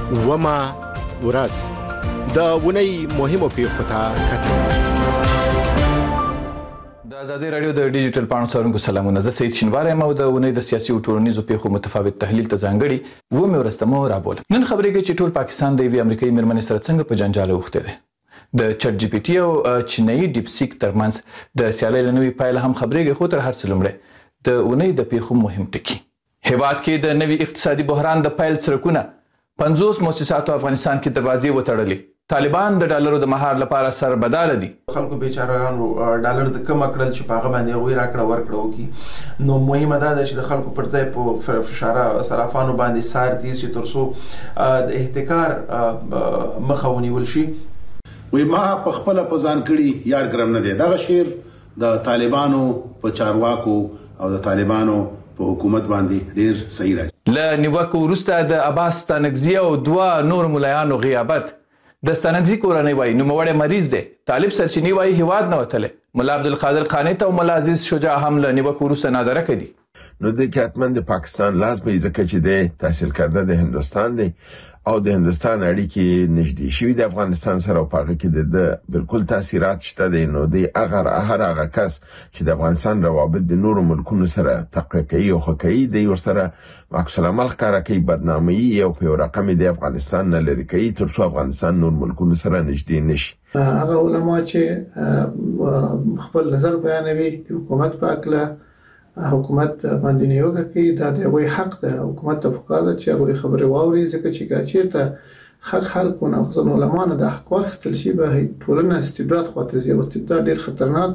وما ورځ د ونی مهمو پیښو ته کتل. د ازادي رادیو د ډیجیټل پاڼو څارونکو سلامونه. زه سید شینواری یم او د ونی د سیاسي او ټولنیزو پیښو متفاوت تحلیل ته ځانګړي ومې ورستمو رابولم. نن خبرې کوي چې ټول پاکستان د یوې امریکایي میرمنې سره څنګه په جنجال اوښتی دی. د چټ جی پی ټي او چینایي ډیپ سیک ترمنځ د سیالۍ له نوې پایله هم خبرېږي، خو تر هر څه لومړی د ونی د پیښو مهم ټکي. هیواد کې د نوي اقتصادي بحران د پیل څرکونه 50 مؤسساتو افغانستان کې دروازې وتړلې. طالبان د ډالرو د مهار لپاره سربداله دي. خلکو بیچارهانو ډالر د کم کړل چې په هغه باندې هغوی راکړه ورکړه وکړي. نو مهمه دا ده چې د خلکو پر ځای په صرافانو باندې سار دي چې تر څو د احتکار مخه ونیول شي. وی ما په خپل په ځان کړي یار ګرم نه دی. دغه شعر د طالبانو په چارواکو او د طالبانو په حکومت باندې ډیر صحیح راځي. له نیوکو وروسته د عباس ستانکزي او 2 نور ملایانو غیابت. د ستانکزي کورنۍ وایي نوموړی مریض دی. طالب سرچینی وایي هیواد نه وتلی. ملا عبدالقادر خانې ته او ملا عزیز شجاع هم له نیوکو وروسته نادره کړي. نو د کې حتما د پاکستان لاس به ځکه چې د تحصیل کرده د هندوستان دی او د هندوستان اړیکې نږدې شوي د افغانستان سره او په هغه کې د بالکل تاثیرات شته دی. نو د هغه کس چې د افغانستان روابط د نورو ملکونو سره تقویه کوي او ښه کوي دی ورسره معکوس العمل ښکاره کوي، بدنامي او په یو رقم د افغانستان نه لرې کوي تر څو افغانستان نور ملکونو سره نږدې نشي. هغه علما چې خپل نظر بیانوي حکومت په اړه حکومت باندې نیوکه کوي، دا د وی حق ده. حکومت ته پکار ده چې هغه خبره واوري، ځکه چې چیرته حق خلکونه او ځنه علما نه د حق واخیستل شي به ټولنه استبداد خواته ځي. او استبداد ډیر خطرناک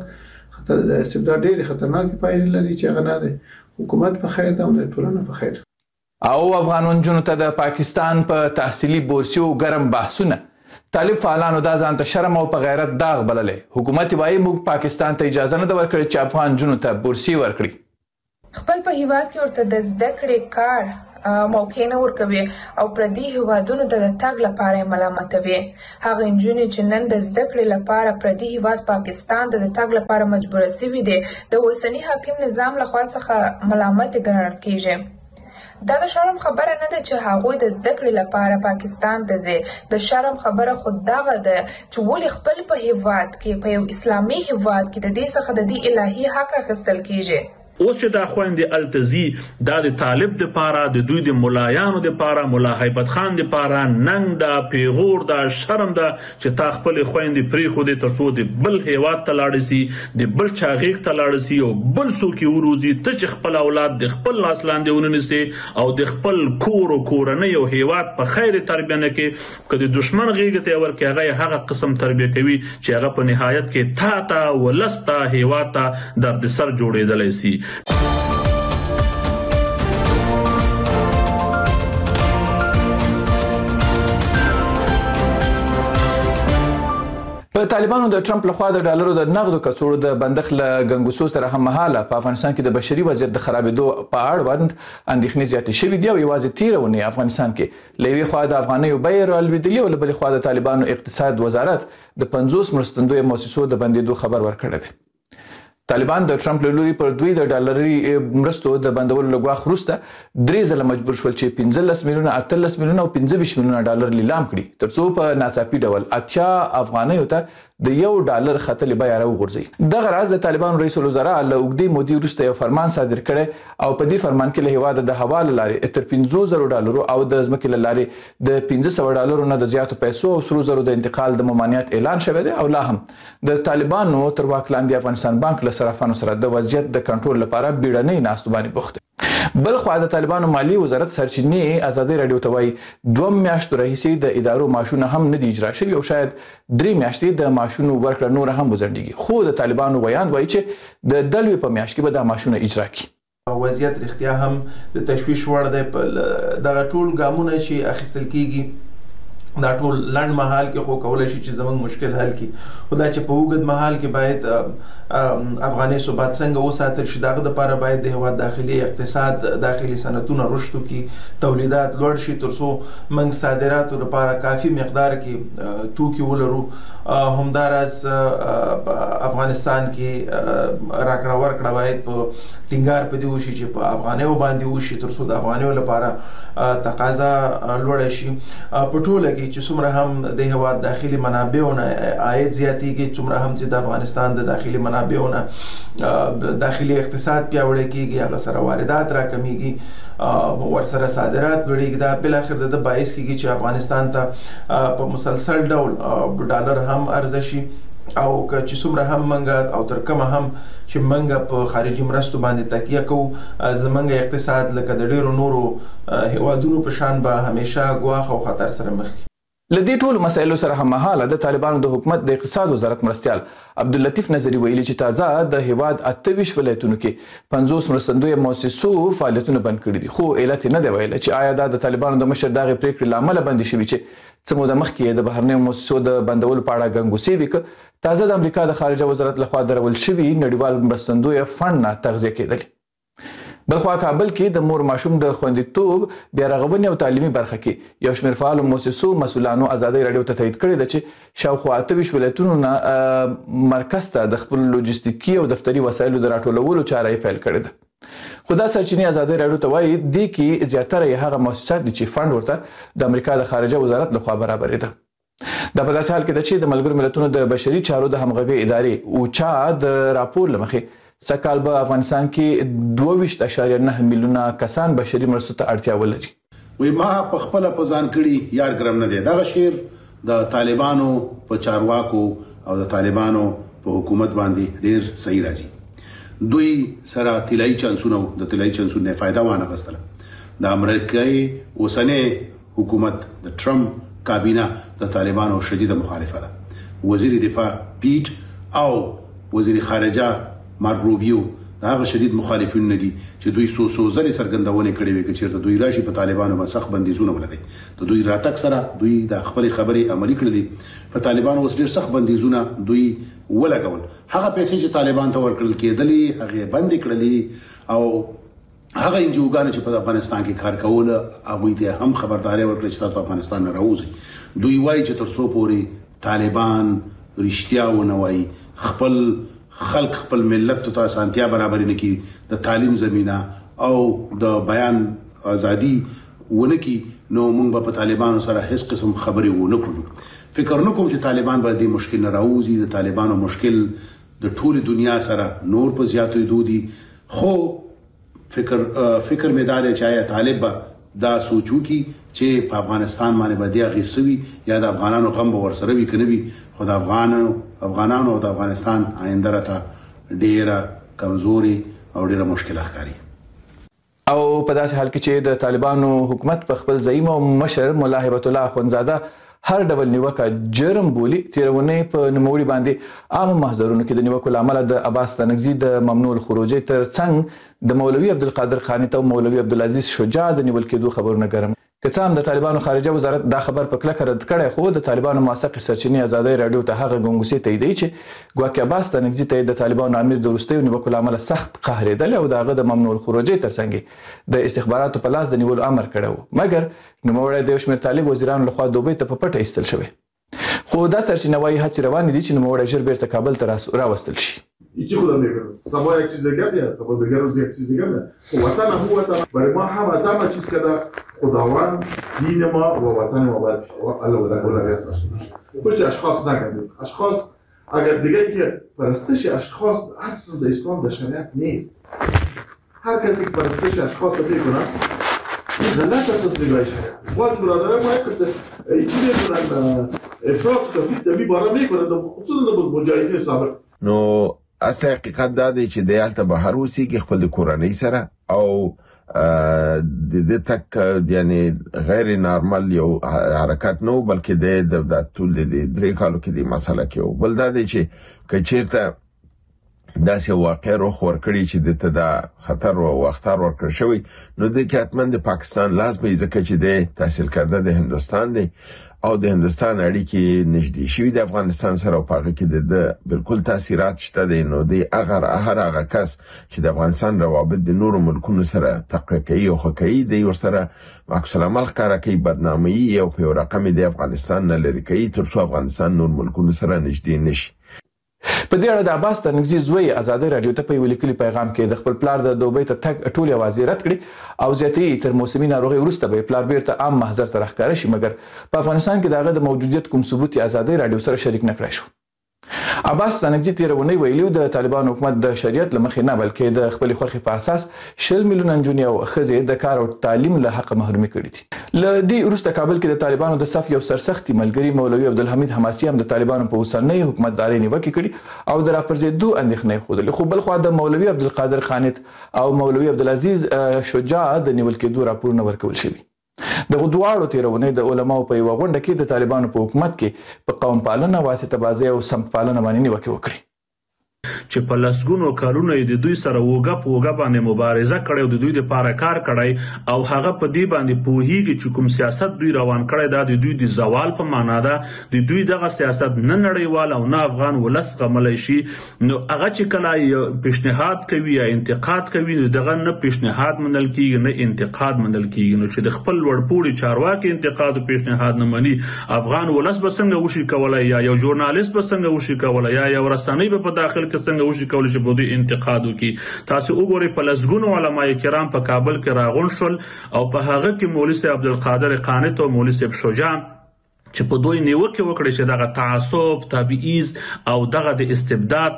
پایلې لري چې هغه نه ده حکومت په خیر ده او د ټولنه په خیر. او افغان ونجونو ته د پاکستان په تحصیلي بورسیو ګرم بحثونه. طالب فعالانو دا ځان ته شرم او په غیرت داغ بللې. حکومت وایي موږ پاکستان ته اجازه نه ورکړي چې افغان جنونو ته بورسي ورکړي. خپل په هیواد کې ورته د زده کړې کار موقع نه ورکوي او پردي هیوادونو ته د تګ لپاره ملامتوي. هغه نجونې چې نن د زده کړې لپاره پردي هیواد پاکستان ته د تګ لپاره مجبور شوي دي د اوسني حاکم نظام لخوا څخه ملامت ګڼل کیږي. دا د شرم خبره نه ده چې هغوی د زده کړې لپاره پاکستان ته ځي. د شرم خبره خود دغه ده چې ولې خپل په هیواد کې په یو اسلامي هیواد کې د دې څخه د دې الهي حق اخیستل کیږي. اوس چې دا خويندې التزي دا د طالب د پاره د دوی د ملایانو د پاره مولا هیبت خان د پاره ننګ دا پیغور دا شرم دا چې تا خپل خويندې پری خو دې ترڅو د بل هیواد ته لاړ شي، د بل چاغیک ته لاړ شي او بل څوک وروزي ته چې خپل اولاد د خپل لاس لاندې وننسي او د خپل کور او کورنۍ او هیواد په خیر تربیه نه کې کله دشمن غیږ ته ورکه هغه قسم تربیه کوي چې هغه په نهایت کې تا ولستا هیواد ته درد سر جوړېدلی شي. په طالبانو د ټرمپ لخوا د ډالرو د نغدو کڅوړو د بندښت له ګنګوسو سره هم مهاله په افغانستان کې د بشري وضعیت د خرابېدو په اړوند اندېښنې زیاتې شوې دي او یوازې تېره اونۍ افغانستان کې له یوې خوا د افغانیو بیې رالوېدلي او له بلې خوا د طالبانو اقتصاد وزارت د 50 مرستندویه مؤسسو د بندېدو خبر ورکړی دی. طالبان د ټرمپ له لوري پر دوی د ډالري مرستو د بندولو له ګواښ وروسته 3 ځله مجبور شول چې 15 میلیونه 18 میلیونه او 25 میلیونه ډالر لیلام کړي ترڅو په ناڅاپي ډول 80 افغانیو ته د $1 خطلې بیه راوغورځي. دغه راز د طالبانو رئیس الوزرا له اوږدې مودې وروسته یو فرمان صادر کړی او په دې فرمان کې له هیواده د هوا له لارې تر $50,000 او د ځمکې له لارې د $500 نه د زیاتو پیسو او سرو زرو د انتقال د ممانعت اعلان شوی دی او لا هم د طالبانو تر واک لاندې افغانستان بانک له صرافانو سره د وضعیت د کنټرول لپاره بیړنۍ ناستو باندې بوخت. بل خو د طالبانو مالی وزارت سرچینې ازادي رادیو ته وایي 2 میاشتو راهیسې د ادارو معاشونه هم نه دي اجرا شوي او شاید 3 میاشتې د معاشونو ورکړه نور هم وزندګي. خو د طالبانو ویان وایي چې د دلوي په میاشت کې به د معاشونه اجرا کړي. وضعیت رښتیا هم د تشویش وړ دی. په دغه ټول ګامونه چې اخیستل کیږي دا ټول لنډ مهال کې خو کولای شي چې زموږ مشکل حل کړي، خو دا چې په اوږد مهال کې باید افغاني ثبات څنګه وساتل شي، دغه دپاره باید د هېواد داخلي اقتصاد داخلي صنعتونه رشد وکړي، تولیدات لوړ شي، تر څو موږ صادراتو لپاره کافي مقدار کې توکي ولرو. همداراز افغانستان کې راکړه ورکړه باید په ټینګار په دې وشي چې په افغانیو باندې وشي، تر څو د افغانیو لپاره تقاضا لوړه شي. په ټوله کې چې څومره هم د هېواد داخلي منابعونه عاید زیاتېږي، څومره هم چې د افغانستان د داخلي منابعونه داخلي اقتصاد پیاوړی کېږي، هغه سره واردات راکمیږي، ورسره صادرات لوړېږي. دا بالاخره د باعث کېږي چې افغانستان ته په مسلسل ډول ډالر هم عرضه شي، او چې څومره هم منګه او تر کومه هم چې منګه په خارجي مرستو باندې تکیه کوو، زمونږ اقتصاد لکه د ډیرو نورو هیوادونو په شان به همیشه ګواښ او خطر سره مخ کړي. لدې ټولو مسایلو سره هممهاله د طالبانو د حکومت د اقتصاد وزارت مرستیال عبداللطیف نظری ویلي چې تازه د هیواد 28 ولایتونو کې 50 مرستندوی مؤسسو فعالیتونه بند کړي دي، خو علت نه دی ویل چې آیا دا د طالبانو د مشر دغه پریکړې لامل بند شوی چې څه موده مخکې د بهرنیو مؤسسو د بندولو په اړه ګنګوسې وکړه، تازه د امریکا د خارجه وزارت لخوا درول شوی نړیوال مرستندوی فند نه تغذیه کېدل. بلخوا کابل کې د مور ماشوم د خوندیتوب بیا رغونې او تعلیمي برخه کې یو شمېر فعالو مؤسسو مسؤلانو ازادۍ راډیو ته تایید کړی ده چې شاوخوا 28 ولایتونو نه مرکز ته د خپل لوجستیکي او دفتري وسایلو د راټولولو چاره یې پیل کړې ده. خو دا سرچینې ازادۍ راډیو ته وایي دې کې زیاتره یې هغه مؤسسات دي چې فند ورته د امریکا د خارجه وزارت لخوا برابرې ده. دا په داسې حال کې ده چې د ملګرو ملتونو د بشري چارو د همغږۍ ادارې اوچا د راپور له مخې سکهال په افغانستان کې 22.9 میلیونه کسان بشري مرستو ته اړتیا ولري. وی ما په خپل په ځان کړي یار ګرم نه دی. دغه شعر د طالبانو په چارواکو او د طالبانو په حکومت باندې ډیر صحیح راځي. دوی سره طلایي چانسونه د طلایي چانسونه فائدہ وانه غستله. د امریکای اوسنۍ حکومت د ټرمپ کابینه د طالبانو شدید مخالفه ده. وزیر دفاع پیټ او وزیر خارجه مارک روبیو هغه شدید مخالفین نه دي چې دوی سو ځلې څرګندونه کړې وي چې چیرته دوی راشي په طالبانو باندې سخت بندیزونه ولګي. د دوی راتګ سره دوی د خپل خبرې عملي کړې دي. په طالبانو اوس ډېر سخت بندیزونه دوی ولګول. هغه پیسې چې طالبان ته ورکړل کېدلې هغه بند کړلې، او هغه انجوګان چې په افغانستان کې کار کول هغه ته هم خبرداري ورکړل چې تاسو افغانستان نه راوځي. دوی وایي چې تر څو پورې طالبان رښتیا ونه وایي، خپل خلق خپل ملت ته سانتیا برابر نه کی، د تعلیم زمينه او د بیان ازادي ونه کی، نو موږ په طالبانو سره هیڅ قسم خبرې ونه کړو. فکر نکوم چې طالبان به د مشکل نه راوځي. د طالبانو مشکل د ټول دنیا سره نور په زیاتې دودي، خو فکر مې دا دی چې آیا طالب دا سوچو کی چې په افغانستان باندې باندې غیسوي یا د افغانانو غم به ورسره وي کنه وي، خو د افغانانو او د افغانستان آینده راته ډیره کمزوري او ډیره مشکل ښکاري. او په داسې حال کې چې د طالبانو حکومت په خپل زعیم او مشر ملا هیبت الله اخوندزاده هر ډول نیوکه جرم بولی، تیرونې په نوموړي باندې عام محضرونو کې د نیوکو له امله د عباس تنگزي د ممنوع الخروجي تر څنګ د مولوي عبدالقادر خاني ته مولوي عبدالعزيز شجاع د نیول کېدو خبرونه ګرم. که څه هم د طالبانو خارجه وزارت دا خبر په کلکه رد کړی، خو د طالبانو موثق سرچینې ازادۍ راډیو ته هغه ګنګوسې تاییدوي چې ګواکې عباس تنگزي ته د طالبانو امیر د وروستیو نیوکو له امله سخت قهرېدل او د هغه د ممنوع الخروجي تر څنګ د استخباراتو په لاس د نیولو امر کړی و، مګر نوموړی د یو شمېر طالب وزیرانو لخوا دوبۍ ته په پټه ایستل شوی. خو دا سرچینه وایي هڅې روانې دي چې نوموړی ژر بیرته کابل ته راوستل شي. هیچی خودم نمیکنم. سبا یک چیز دیگر میاد، سبا دیگر روز یک چیز دیگر میاد. وطن هم وطن. برای ما هم از همه چیز که در خداوند دین ما و وطن ما باید الله اولویت داشته باشه. پشت اشخاص نگردیم. اشخاص اگر دیگه که پرستش اشخاص اصلا در اسلام در شریعت نیست. هر کسی که پرستش اشخاص رو میکنه این غلط است از نگاه شریعت. باز برادران ما یک چیزی میکنن افراط و تفرید در باره میکنن، خصوصا در مجاهدین سابق. نو اصل حقیقت دا دی چې د هلته بهر اوسېږي خپل د کورنۍ سره، او د تک یعنی غیر نارمل یو حرکت نو، بلکې د ټول د 3 کالو کې د مسله کې و. بل دا دی چې که چیرته داسې واقع رخ ورکړي چې د ته خطر او اختار ورکړ شوی، نو د کې حتما د پاکستان لاس به ځکه چې د تحصیل کرده د هندوستان دی او د هندستان اړیکې نږدې شوي د افغانستان سره او پاغه کې د بالکل تاثیرات شته دي. نو د هغه کس چې د افغانستان روابط د نورو ملکونو سره تقویه کوي او کوي د یو سره معکوس العمل ښکارا کوي، بدنامي او په رقم د افغانستان نه لري کوي ترڅو افغانستان نور ملکونو سره نږدې نشي. په دې اړه د عباس تنگزي زوی ازادي رادیو ته په لیکلي پیغام کې د خپل پلار د دوبۍ ته تګ ټول اوازې رد کړي او زیاتې تر موسمي ناروغي وروسته به پلار بیرته عام محضر ته راښکاره شي، مګر په افغانستان کې دغه د موجودیت کوم ثبوت ازادي رادیو سره شریک نه کړی شو. عباس تنگزي تیرونی ویلو د طالبان حکومت د شریعت لمخې نه بلکې د خپل خوخي په اساس 100 میلیون نجونې او ښځې د کار او تعلیم له حق محرومي کړي دي. ل دې وروسته کابل کې د طالبانو د صف یو سرسختي ملګری مولوي عبدالحمید حماسي هم د طالبانو په اوسنۍ حکومتداري نیوکه کړي او د راپرځېدو اندېښنې خوده. خو بل خو د مولوي عبدالقادر خانت او مولوي عبدالعزيز شجاع د نیول کېدو راپورونه ورکول شوي. دغه دواړو تیرونې د علماو په یو غونډه کې د طالبانو په حکومت کې په قوم پالنه، واسطه بازي او سمت پالنه باندې نیوکه وکړي چې په لسګونو کارونه د دوی سره وګه باندې مبارزه کړي او د دوی لپاره کار کړي او هغه په دې باندې پوهیږي چې کوم سیاست دوی روان کړي دا د دوی د زوال په معنا ده. د دوی دغه سیاست نه نړیوال او نه افغان ولس قملای شي. نو هغه چې کله پیشنهاد کوي یا انتقاد کوي نو دغه نه پیشنهاد منل کیږي نه انتقاد منل کیږي. نو چې د خپل وړپوړي چارواکي انتقاد او پیشنهاد نه مني، افغان ولس به څنګه وشي کولای یا یو ژورنالیست به څنګه وشي کولای یا یو رسنۍ په داخل څنګه وشي کولای چې بده انتقاد وکي. تاسو وګورئ په لسګونو علماء کرام په کابل کې راغون شول او په هغه کې مولوي صاحب عبدالقادر خانت او مولوي صاحب شجاع چې په دوی نیوکه وکړي چې دغه تعصب، تبعیض او دغه د استبداد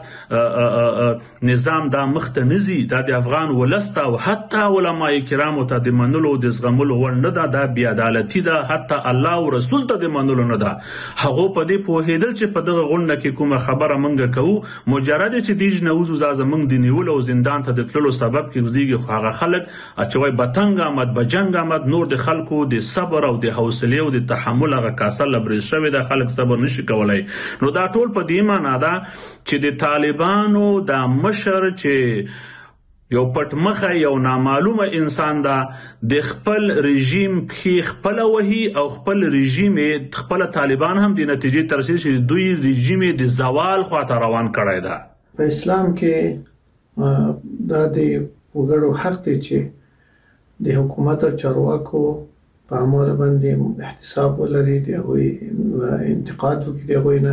نظام دا مخته نزي، دا د افغان ولس ته او حتی علماء کرامو ته د منلو د زغملو وړ نه ده، دا بې عدالتي ده، حتی الله او رسول ته د منلو نه ده. هغه په دې پوهېدل چې په دغه غونډه کې کومه خبره منګه کوو مجرد چې دیج نوزو دا زمونږ د نیول او زندان ته د تللو سبب کېږي. خو هغه خلک چې وای بتنګ آمد بجنګ آمد، نور د خلکو د صبر او د حوصله او د تحمل هغه کاسه لبرز شوی د خلک صبر نشي کولای. نو دا ټول په دې معنا ده چې د طالبانو د مشر چې یو پټ مخه یو نامعلومه انسان ده د خپل رژیم کې خپل وهي او خپل رژیم خپل طالبان هم د نتیجې ترسي چې دوی رژیم د زوال خواته روان کړی ده. په اسلام کې دا د وګړو حق دی چې د حکومت او چارواکو په امر باندې احتساب ولري، دی هغوی انتقاد وکړي، دی هغوی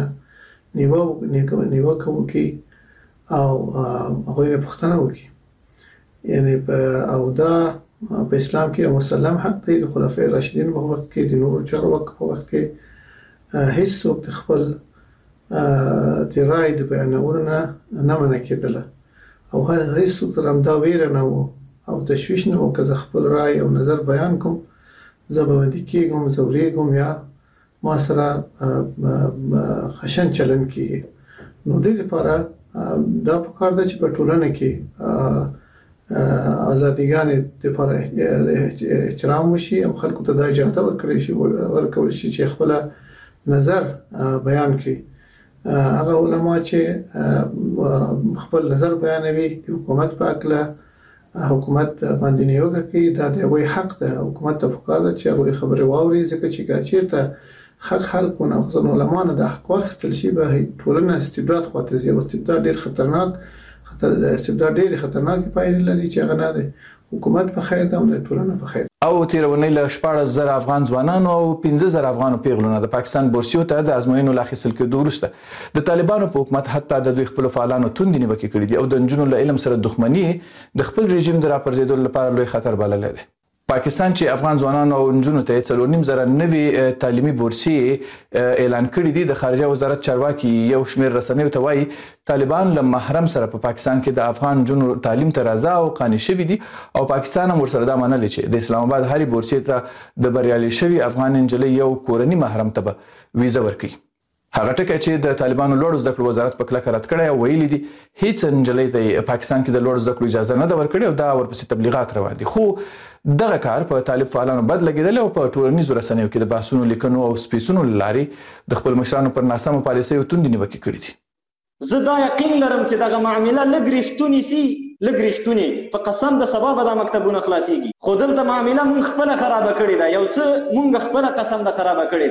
نه نیوکه وکړي او هغوی نه پوښتنه وکړي. یعنی او دا په اسلام کې مسلم حق دی. د خلفای راشدین په وخت کې، د نورو چارواکو په وخت کې هیڅ څوک د خپل د رای د بیانولو نه منع کېدله او هیڅ څوک تر همدا ویره نه و او تشویش نه و که زه خپل رای او نظر بیان کوم زه به باندې کېږم، زوریږم یا ما سره خشن چلند کېږي. نو دې لپاره دا پکار ده چې په ټولنه کې ازادیګانې لپاره احترام وشي او خلکو ته دا اجازه ورکول شي چې خپل نظر بیان کړي. هغه علما چې خپل نظر بیانوي د حکومت په اړه حکومت باندې نیوکه کوي، دا د هغوی حق ده. حکومت ته پکار ده چې هغوی خبرې واوري، ځکه چې چېرته حق خلکو نه خو علما نه د حق واخیستل شي به ټولنه استبداد خواته ځي. استبداد ډېر خطرناک پایلې لري چې هغه نه ده حکومت په خیر ده او د ټولنه په خیر. او تیرونی له 14,000 افغان ځوانانو او 15,000 افغانو پیغلونو د پاکستان بورسیو ته د ازموینو لا اخیستل کېدو وروسته د طالبانو په حکومت حتی د دوی خپل فعالانو توندې نیوکې کړې دي او د نجونو له علم سره دښمني د خپل رژیم د راپرځېدو لپاره لوی خطر بللی دی. پاکستان چې افغان ځوانانو او نجونو ته 4.5 نوي تعلیمي بورسي اعلان کړي دي، د خارجه وزارت چارواکي یو شمېر رسنیو ته وایي طالبان له محرم سره په پاکستان کې د افغان نجونو تعلیم ته راځه او قانع شوي دي او پاکستان هم ورسره دا منلي چې د اسلام آباد هرې بورسي ته د بریالي شوي افغان نجلۍ یو کورني محرم ته به ویزه ورکوي. هغه ټکی چې د طالبانو لوړو زده کړو وزارت په کلکه رد کړی او ویلي دي هیڅ نجلۍ ته پاکستان کې د لوړو زده کړو اجازه نه ده ورکړې او دا ورپسې تبلیغات روان دي. خو دغه کار په طالب فعالانو بد لګېدلی او په ټولنیزو رسنیو کې د بحثونو، لیکنو او سپیڅونو له لارې د خپل مشرانو پر ناسمو پالیسیو توندې نیوکې کړي دي. زه دا یقین لرم چې دغه معامله لږ رښتونې سي، لږ رښتونې په قسم د سبا به دا مکتبونه خلاصېږي. خو دلته معامله مونږ خپله خرابه کړې ده، یو څه مونږ خپله قسم ده خرابه کړې ده.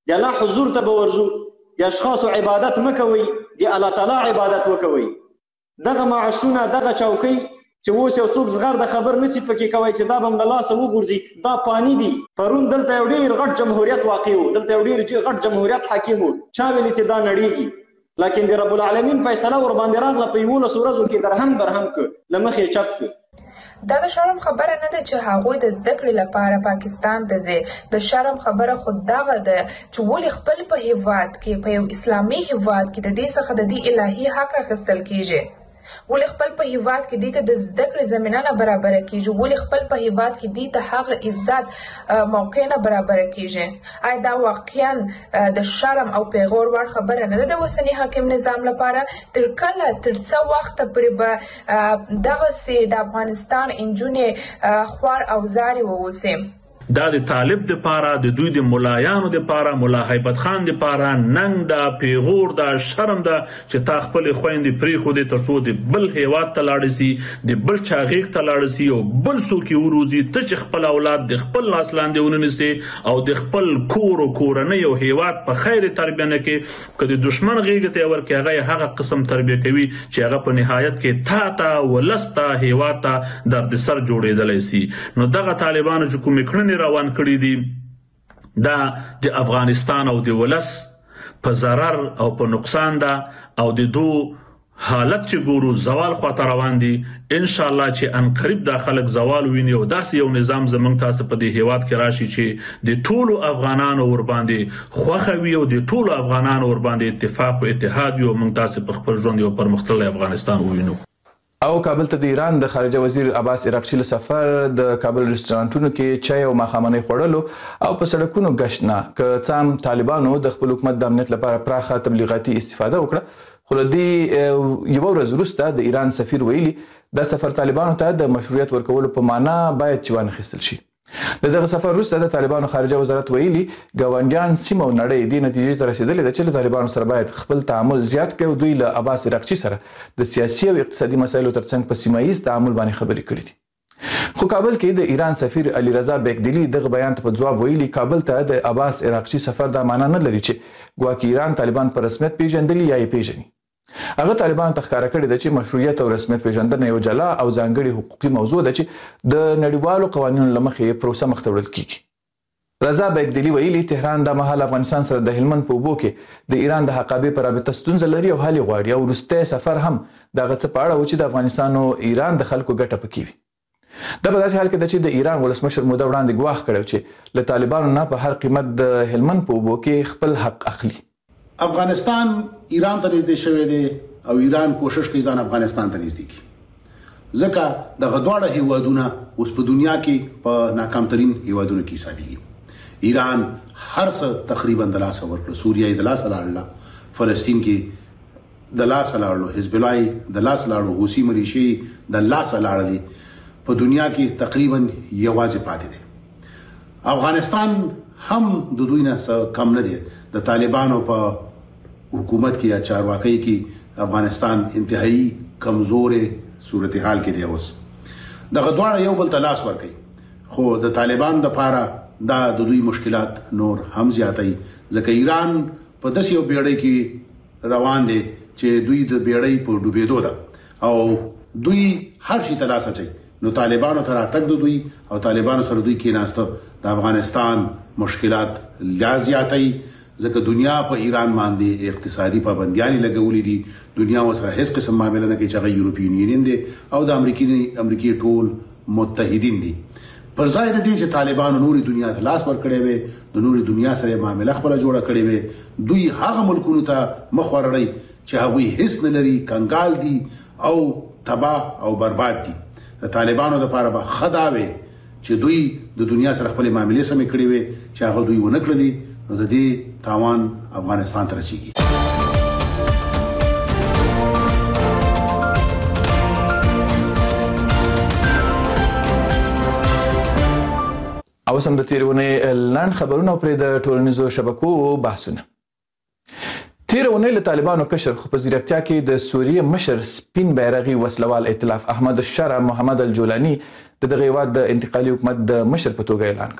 د الله حضور ته به ورځو، د اشخاصو عبادت مه کوئ، د الله تعالی عبادت وکوئ. دغه معاشونه دغه چوکۍ چې اوس یو څوک زغر د خبر نشي پکې کوي چې دا به هم له لاسه وغورځي، دا فاني دي. پرون دلته یو ډېر غټ جمهوریت واقع و، دلته یو ډېر غټ جمهوریت حاکم و، چا ویلي چې دا نړېږي، لیکن د رب العالمین فیصله ورباندې راغله په 11 ورځو کې درهم برهم کړ، له مخې چپ کړ. دا د شرم خبره نه ده چې هغوی د زده کړې لپاره پاکستان ته ځي. د شرم خبره خود دغه ده چې ولې خپل په هیواد کې، په یو اسلامي هیواد کې د دې څخه د دې الهي حق اخیستل کیږي، ولې خپل په هیواد کې دې ته د زده کړې زمینه نه برابره کیږي، ولې خپل په هیواد کې دې ته هغه عزت موقع نه برابره کیږي. آیا دا واقعا د شرم او پیغور وړ خبره نه ده د اوسني حاکم نظام لپاره؟ تر کله، تر څه وخته پورې به دغسې د افغانستان نجونې خوار او زارې واوسي؟ دا د طالب د پاره، د دوی د ملایانو د پاره، ملا هیبت خان د پاره ننګ دا، پیغور دا، شرم دا چې تا خپل خويندې پریښودې ترڅو د بل هیواد ته لاړ شي، د بل چا غیږ ته لاړ شي او بل څوک یې وروزي. ته چې خپل اولاد د خپل لاس لاندې ونیسي او د خپل کور او کورنۍ او هیواد په خیر تربیه نه کې، که د دشمن غیږ ته ورکې هغه قسم تربیه کوي چې هغه په نهایت کې تا ولستا هیواد ته دردسر جوړېدلی شي. نو دغه طالبانو چې کومې کړنې روان کړي دي دا د افغانستان او د ولس په ضرر او په نقصان ده، او د دو حالت چې ګورو زوال خواته روان دي. ان شاء الله چې ان قریب دا خلک زوال ویني او داسې یو نظام زمونږ تاسو په دې هیواد کې راشي چې د ټولو افغانانو ور باندې خوښه وي او د ټولو افغانانو ور باندې اتفاق او اتحاد وي او موږ تاسو په خپل ژوند یو پرمختللی افغانستان ووینو. او کابل ته د ایران د خارجه وزیر عباس عراقچي له سفر د کابل رستورانتونو کې چای او ماښامنۍ خوړلو او په سړکونو ګشت نه که څه هم طالبانو د خپل حکومت د امنیت لپاره پراخه تبلیغاتي استفاده وکړه، خو له دې یوه ورځ وروسته د ایران سفیر ویلي دا سفر طالبانو ته د مشروعیت ورکولو په معنا باید چې وانخیستل شي. له دغه سفر وروسته د طالبانو خارجه وزارت ویلي ګاونډیان سیمه او نړۍ دې نتیجې ته رسېدلې ده چې له طالبانو سره باید خپل تعامل زیات کړي او دوی له عباس عراقچي سره د سیاسي او اقتصادي مسایلو ترڅنګ په سیمه ییز تعامل باندې خبرې کړې دي. خو کابل کې د ایران سفیر علي رضا بیکدلی دغه بیان ته په ځواب ویلي کابل ته د عباس عراقچي سفر دا معنا نه لري چې ګواکې ایران طالبان په رسمیت پیژندلي یا یې پیژني. هغه طالبانو ته ښکاره کړې ده چې مشروعیت او رسمیت پیژندنه یو جلا او ځانګړې حقوقي موضوع ده چې د نړیوالو قوانینو له مخې پروسه مخ ته وړل کیږي. رضا بیکدلی ویلي تهران د مهال افغانستان سره د هلمند په اوبو کې د ایران د حقابې په رابطه ستونزه لري او حل یې غواړي او وروستی سفر هم دغه څه په اړه و چې د افغانستان او ایران د خلکو ګټه پکې وي. دا په داسې حال کې ده چې د ایران ولسمشر موده وړاندې ګواښ کړی چې له طالبانو نه په هر قیمت د هلمند په اوبو کې خپل حق اخلي. افغانستان ایران ته نږدې شوی دی او ایران کوشش کوي ځان افغانستان ته نږدې کړي، ځکه دغه دواړه هیوادونه اوس په دنیا کې په ناکامترین هیوادونو کې حسابېږي. ایران هر څه تقریبا د لاسه ورکړه، سوریه د لاسه لاړله، فلسطین کې د لاسه لاړلو، حزب الله د لاسه لاړو، حوثي ملیشې د لاسه لاړلې، په دنیا کې تقریبا یوازې پاتې دي. افغانستان هم د دوی نه څه کم نه دی. د طالبانو په حکومت کې یا چارواکۍ کې افغانستان انتهایی کمزورې صورتحال کې دی. اوس دغه دواړه یو بل ته لاس ورکوي، خو د طالبان دپاره دا د دوی مشکلات نور هم زیاتوي، ځکه ایران په داسې یو بیړۍ کې روان دی چې دوی د بیړۍ په ډوبېدو ده او دوی هر شي ته لاس اچوي. نو طالبانو ته راتګ د دوی او طالبانو سره دوی کېناسته د افغانستان مشکلات لا زیاتوي، ځکه دنیا په ایران باندې اقتصادي پابندیانې لګولې دي. دنیا ورسره هیڅ قسم معامله نه کوي چې هغه یورپین یونین دی او د امریکې ټول متحدین دي. پر ځای د دې چې طالبانو نوري دنیا ته لاس ورکړی وي، د نوري دنیا سره معامله خپله جوړه کړې وي، دوی هغه ملکونو ته مخ وروړی چې هغوی هیڅ نه لري، کنګال دي او تباه او برباد دي. د طالبانو دپاره به ښه دا وي چې دوی د دنیا سره خپلې معاملې سمې کړې وي، چې هغه دوی ونه کړلې، نو د دې تاوان افغانستان ته رسیږي. او سم د تیرې اونۍ لنډ خبرونه او پرې د ټولنیزو شبکو بحثونه. تیره اونۍ له طالبانو کشر خو په ځیرکتیا کې د سوریې مشر سپین بیرغي وسلوال ائتلاف احمد الشرع محمد الجولاني د دغه هیواد د انتقالي حکومت د مشر په توګه اعلان کړ.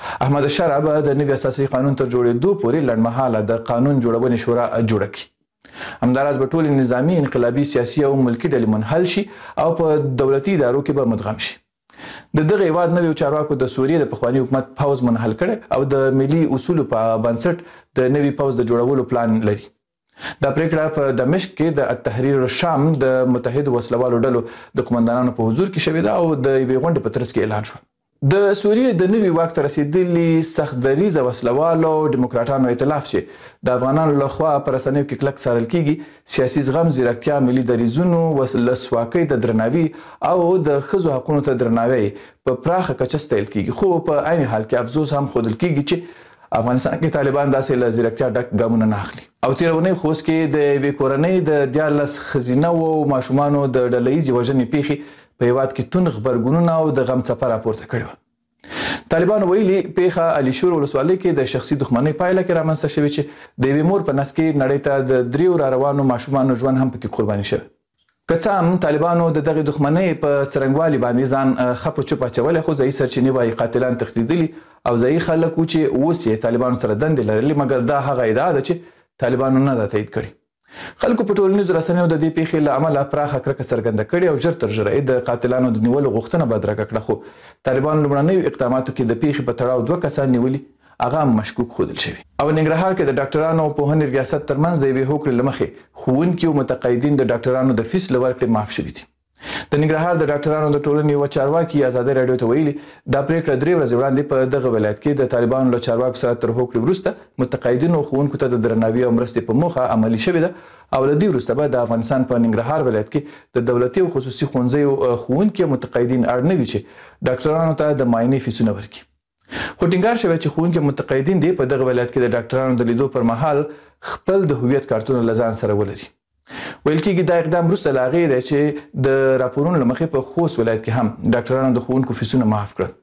احمد شاه به د نوي اساسي قانون تر جوړېدو پورې لنډمهاله د قانون جوړونې شورا جوړه کړي. همداراز به ټول نظامی انقلابي سیاسي او ملکي ډلې منحل شي او په دولتي ادارو کې به مدغم شي. د دغه هیواد نویو چارواکو د سوریې د پخواني حکومت پوځ منحل کړی او د ملي اصولو په بنسټ د نوي پوځ د جوړولو پلان لري. دا پریکړه په دمشق کې د التحریر الشام د متحدو وسلوالو ډلو د قومندانانو په حضور کې شوې ده او د یوې غونډې په ترڅ کې اعلان شوه. د سوریې د نوي واک ته رسیدلي سخت دریځه وسلوالو ډیموکراټانو ائتلاف چې د افغانانو لخوا په رسنیو کې کلک څارل کیږي سیاسي زغم، ځیرکتیا، ملي دریځونو، ولسواکۍ ته درناوي او د ښځو حقونو ته درناوی په پراخه کچه ستایل کیږي. خو په عین حال کې افسوس هم ښودل کیږي چې افغانستان کې طالبان داسې له ځیرکتیا ډک ګامونه نه اخلي. او تېره اونۍ خوست کې د یوې کورنۍ د 14 ښځینه او ماشومانو د ډلهییزې وژنې پیښې په هیواد کې توند غبرګونونه او د غم څپه راپورته کړې وه. طالبانو ویلي پیښه علي شور ولسوالۍ کې د شخصي دښمنۍ پایله کې رامنځته شوې چې د یوې مور په نس کې نړۍ ته د 3 را روانو ماشومانو ژوند هم پکې قرباني شوی. که څه هم طالبانو د دغې دښمنۍ په څرنګوالي باندې ځان خپ چپ اچولی، خو ځایي سرچینې وایي قاتلان تښتېدلي او ځایي خلک وو چې اوس یې طالبانو سره دندې لرلې، مګر دا هغه ادعا ده چې طالبانو نه ده تایید کړې. خلکو په ټولنیزو رسنیو د دې پیښې له امله پراخه کرکه څرګنده کړې او ژر تر ژره د قاتلانو د نیولو غوښتنه بدرګه کړه. خو طالبانو لومړنیو اقداماتو کې د پیښې په تړاو 2 کسان نیولي، هغه مشکوک ښودل شوي. او ننګرهار کې د ډاکټرانو او پوهنې ریاست ترمنځ د یوې هوکړې له مخې ښوونکي او متقاعدین د ډاکټرانو د فیس له ورکړې معاف شوي دي. د ننګرهار د ډاکټرانو د ټولنې یوه چارواکي ازادۍ راډیو ته ویلي دا پریکړه 3 ورځې وړاندې په دغه ولایت کې د طالبانو له چارواکو سره تر هوکړې وروسته متقاعدینو او ښوونکو ته د درناوي او مرستې په موخه عملي شوې ده او له دې وروسته به د افغانستان په ننګرهار ولایت کې د دولتي او خصوصي ښوونځیو ښوونکي او متقاعدین اړ نه وي چې ډاکټرانو ته د معاینې فیسونه ورکړي. خو ټینګار شوی چې ښوونکي متقاعدین دې په دغه ولایت کې د ډاکټرانو د لیدو پر مهال خپل د هویت کارتونه له ځان سره ولري. ویل کېږي دا اقدام وروسته له هغې دی چې د راپورونو له مخې په خوست ولایت کې هم ډاکټرانو د ښوونکو فیسونه معاف کړل.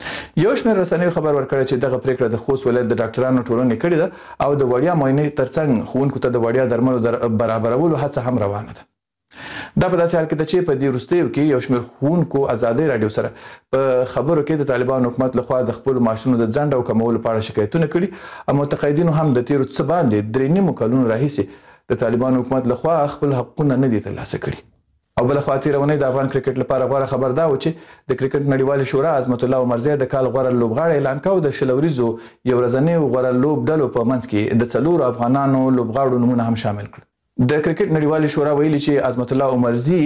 یو شمېر رسنیو خبر ورکړی چې دغه پریکړه د خوست ولایت د ډاکټرانو ټولنې کړې ده او د وړیا معاینې ترڅنګ ښوونکو ته د وړیا درملو برابرولو هڅه هم روانه ده. دا په داسې حال کې ده چې په دې وروستیو کې یو شمېر ښوونکو ازادۍ راډیو سره په خبرو کې د طالبانو حکومت لخوا د خپلو معاشونو د ځنډ او کمولو په اړه شکایتونه کړي او متقاعدینو هم د تېرو څه باندې 3.5 کلونو راهیسې د طالبانو حکومت لخوا خپل حقونه نه دي ترلاسه کړي. او بل خوا تېره اونۍ د افغان کرکټ لپاره غوره خبر دا و چې د کرکټ نړیوالې شورا عظمت الله عمرزی د کال غوره لوبغاړی اعلان کاوه. د 20 ورځو یو ورځنیو غوره لوب ډلو په منځ کې د 4 افغانانو لوبغاړو نومونه هم شامل کړل. د کرکټ نړیوالې شورا ویلي چې عظمت الله عمرزی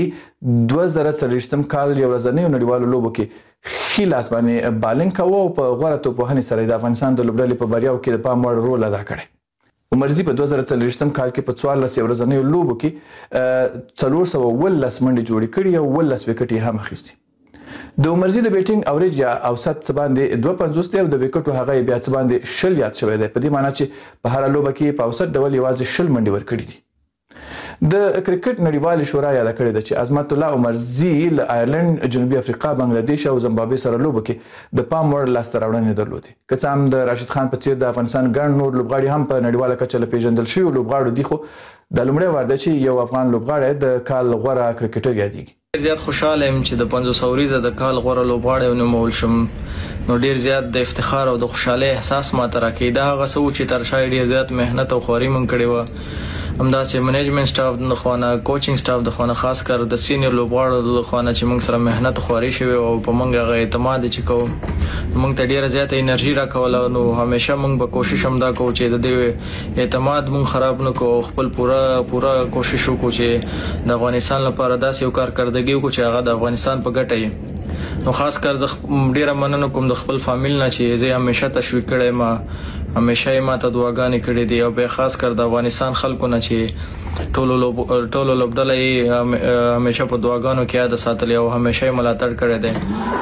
2023 کال یو ورځنیو نړیوالو لوبو کې ښي لاس باندې بالنګ کاوه او په غوره توپوهنې سره د افغانستان د لوبډلې په بریاو کې د پام وړ رول ادا کړی. عمرزی په 2023 کال کې په 14 ورځنیو لوبو کې 419 منډې جوړې کړې او 19 وکټ هم اخیستي. د عمرزی د بیټینګ اوریج یا اوسط څه باندې 250 دی او د وکټو هغه بیا څه باندې 20 یاد شوی دی، په دې معنی چې په هر لوبه کې په اوسط ډول یوازې 20 منډې ورکړي دي. د کرکټ نړیوالې شورا یاد کړې ده چې عظمت الله عمرزی له آیرلند، جنوبي افریقا، بنگلاديش او زمبابوې سره لوبو کې د پام وړ لاسته راوړنې درلودې. که څه هم د راشد خان په څیر د افغانستان ګڼ نور لوبغاړي هم په نړیواله کچه له پیژندل شویو لوبغاړو دي، خو د لومړی وار ده چې یو افغان لوبغاړی د کال غوره کرکټر یادیږي. زیات خوشاله یم چې د 500 ورځې د کال غوره لوبغاړی ونومول شم، نو ډیر زیات د افتخار او د خوشحالۍ احساس ماته راکوي. دا هغه څه چې تر شا ډیر زیات مهنت او خواري مونږ کړې وه. همداسې منیجمنت سټاف د خوانه، کوچینګ سټاف د خوانه، خاص کر د سینیئر لوبغاړو د خوانه چې موږ سره مهنت خواري شوی او په موږ هغه اعتماد چې کوو، موږ ته ډیره زیاته انرژي راکوله. نو همیشه موږ به کوشش هم دا کوو چې د دې اعتماد موږ خراب نه کوو، خپل پوره کوشش وکړو چې د افغانستان لپاره داسې یو کارکردګي وکړو چې هغه د افغانستان په ګټه وي. نو خاص کر زه ډیره مننه کوم د خپل فامیل نه چې زه همیشه تشویق کړی ما، همیشه یې ماته دعاګانې کړې دي او بیا خاص کر د افغانستان خلکو نه چې ټولو لوبډله یې همیشه په دعاګانو کې یاد ساتلې او همیشه یې ملاتړ کړی دی.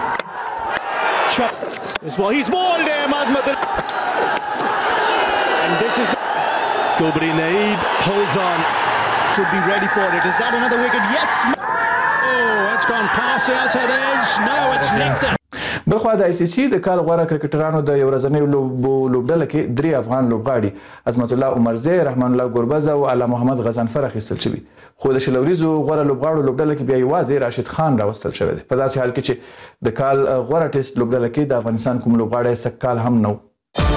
Gulbari Naeed holds on, should be ready for it. Is that another wicket? Yes! Oh, it's gone past the outside edge. No, it's nicked it. بلخوا د ICC د کال غوړه کرکټرانو د یو ورځنۍ لوبډله کې 3 افغان لوبغاړي عظمت الله عمرزی، رحمان الله ګوربز او علي محمد غزنفر اخیستل شوي، خو د شلوریزو غوړه لوبغاړو لوبډله کې بیا یوازې راشد خان راوستل شوی دی. په داسې حال کې چې د کال غوړه ټیسټ لوبډله کې د افغانستان کوم لوبغاړی سکال هم نه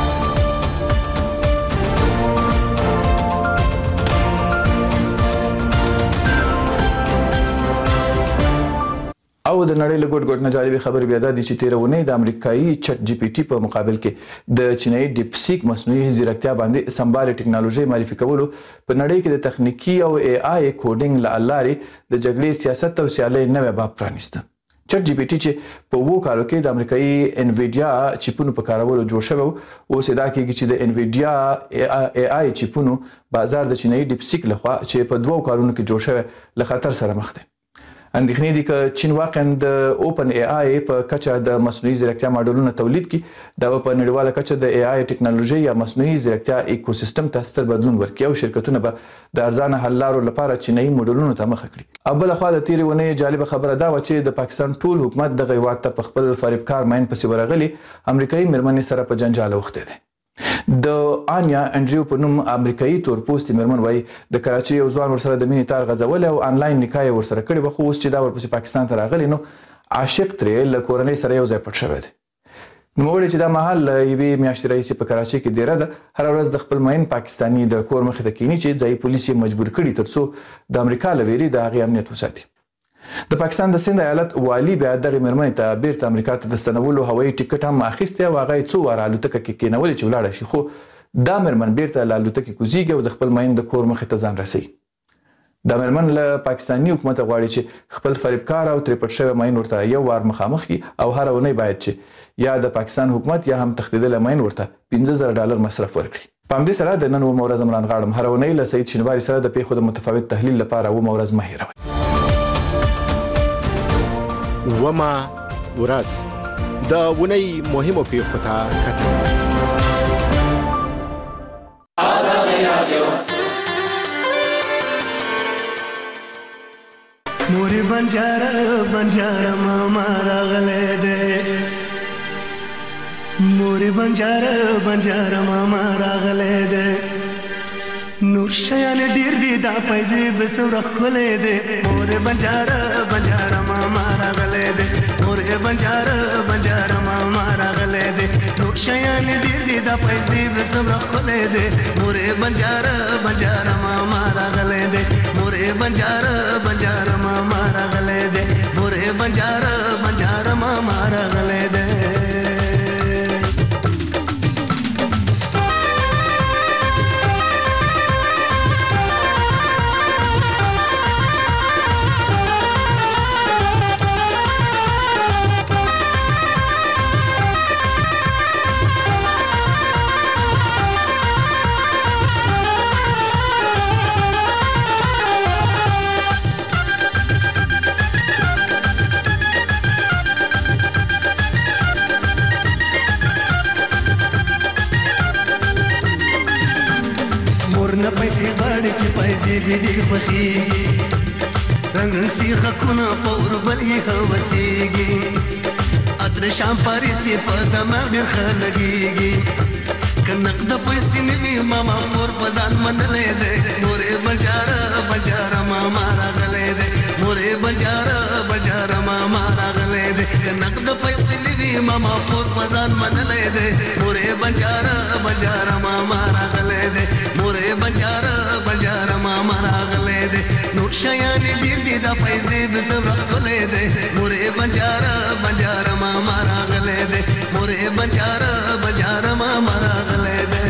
او د نړۍ له ګوټ نه جالبه خبر بیا ده چې 13 ونې د امریکایي چټ جی پی ټي په مقابل کې د چینایي ډیپسیک مصنوعي ځیرکتیا باندې سمبال ټکنالوژي معرفي کولو په نړۍ کې د تخنیکی او AI کوډینګ لارې د جګړې سیاست او سیالۍ نوې باب پرانیسته. چټ جی پی ټي چې په 2 کالو کې د امریکایي انویډیا چیپونو په کارولو جوړ شوی او صدا کېږي چې د انویډیا AI چیپونو بازار د چینایي ډیپسیک لخوا چې په 2 کالونو کې جوړ شوی له خطر سره مخ دی. اندېښنې دي چې چین واقعا د اوپن AI په کچه د مصنوعي ځیرکتیا ماډلونو تولید کړي، دا په نړیواله کچه د AI ټکنالوژي یا مصنوعي ځیرکتیا ایکوسیستم ته ستر بدلون ورکړي او شرکتونه به د ارزانه حل لارو لپاره چینایي موډلونو ته مخه کړي. او بل خو د تیرې ونې جالبه خبره دا و چې د پاکستان ټول حکومت د غیوات ته په خپل فریبکار ماین پسې ورغلي امریکایي مېرمنې سره په جنجال اوښتې دي. د آنیا انډریو په نوم امریکایي تورپوستي مېرمن وایي د کراچۍ یو ځوان ورسره د مینې تار غځولی او آنلاین نکاح یې ورسره کړې وه، خو اوس چې دا ورپسې پاکستان ته راغلی نو عاشق ترې له کورنۍ سره یو ځای پټ شوی دی. نوموړی چې دا مهال له یوې میاشتې راهیسې په کراچۍ کې دیره ده، هره ورځ د خپل مین پاکستاني د کور مخې ته کینی چې ځایي پولیس یې مجبور کړي تر څو د امریکا له ویرې د هغې امنیت وساتي. د پاکستان د سند ایالت والي بیا دغه مېرمنې ته بیرته امریکا ته د ستنولو هوایي ټیکټ هم اخیستی او هغه یې څو واره الوتکه کې کېنولې چې ولاړه شي، خو دا مېرمن بیرته له الوتکې کوزیږي او د خپل ماین د کور مخې ته ځان رسوي. دا مېرمن له پاکستاني حکومت غواړي چې خپل فریبکار او ترې پټ شوی ماین ورته یو وار مخامخ کړي او هره اونۍ باید چې یا د پاکستان حکومت یا هم تښتېدلی ماین ورته $15,000 مصرف ورکړي. په همدې سره د نن اومه ورځ عمران غاړم، هره اونۍ له سعید شینواري سره د پیښو د متفاوت تحلیل لپاره اومه ورځ مه هېروئ. ومه ورځ د اونۍ مهمو پیښو ته کتل. मोरे बंजारा मामा रागले दे, मोरे बंजारा मामा रागले दे, नूर शयान डीर दी दा पैजे बसुरा खोले दे, मोरे बंजारा मामा रागले दे, मोरे बंजारा मामा रागले दे, नूर शयान डीर दी दा पैजे बसुरा खोले दे, मोरे बंजारा मामा रागले दे, मोरे बंजारा मामा रागले दे, मोरे बंजारा मामा रागले दे. न पैसे गाड़ी च पैसे वीडी बखीगी रंगन सी खकुना पौर बली हवसीगी अदर शाम पारी सी फदा मगर खलगीगी कनक द पैसे नवी मामा मोर बजान मन ले दे, मोरे बंजारा मामा रागले दे, मोरे बंजारा मामा रागले दे, कनक द पैसे नवी मामा मोर बजान मन ले दे, मोरे बंजारा मामा रागले दे, मोरे बंजारा मामा रागले दे, नूर शयान डीर दी दा पैसे बसरा खोले दे, मोरे बंजारा मामा रागले दे, मोरे बंजारा मामा रागले दे.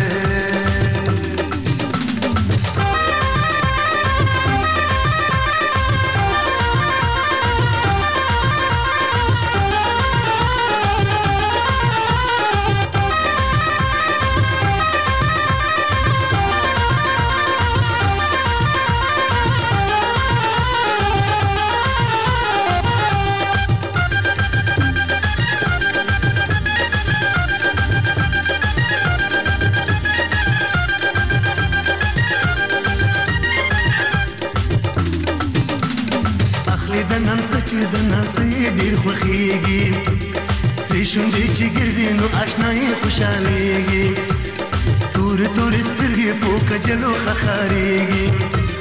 د نن سچ د نن سي ډیر خوخيږي پیشونده چی گرزین و آشنایی خوشحالیگی تور سترگی پوکا جلو خخاریگی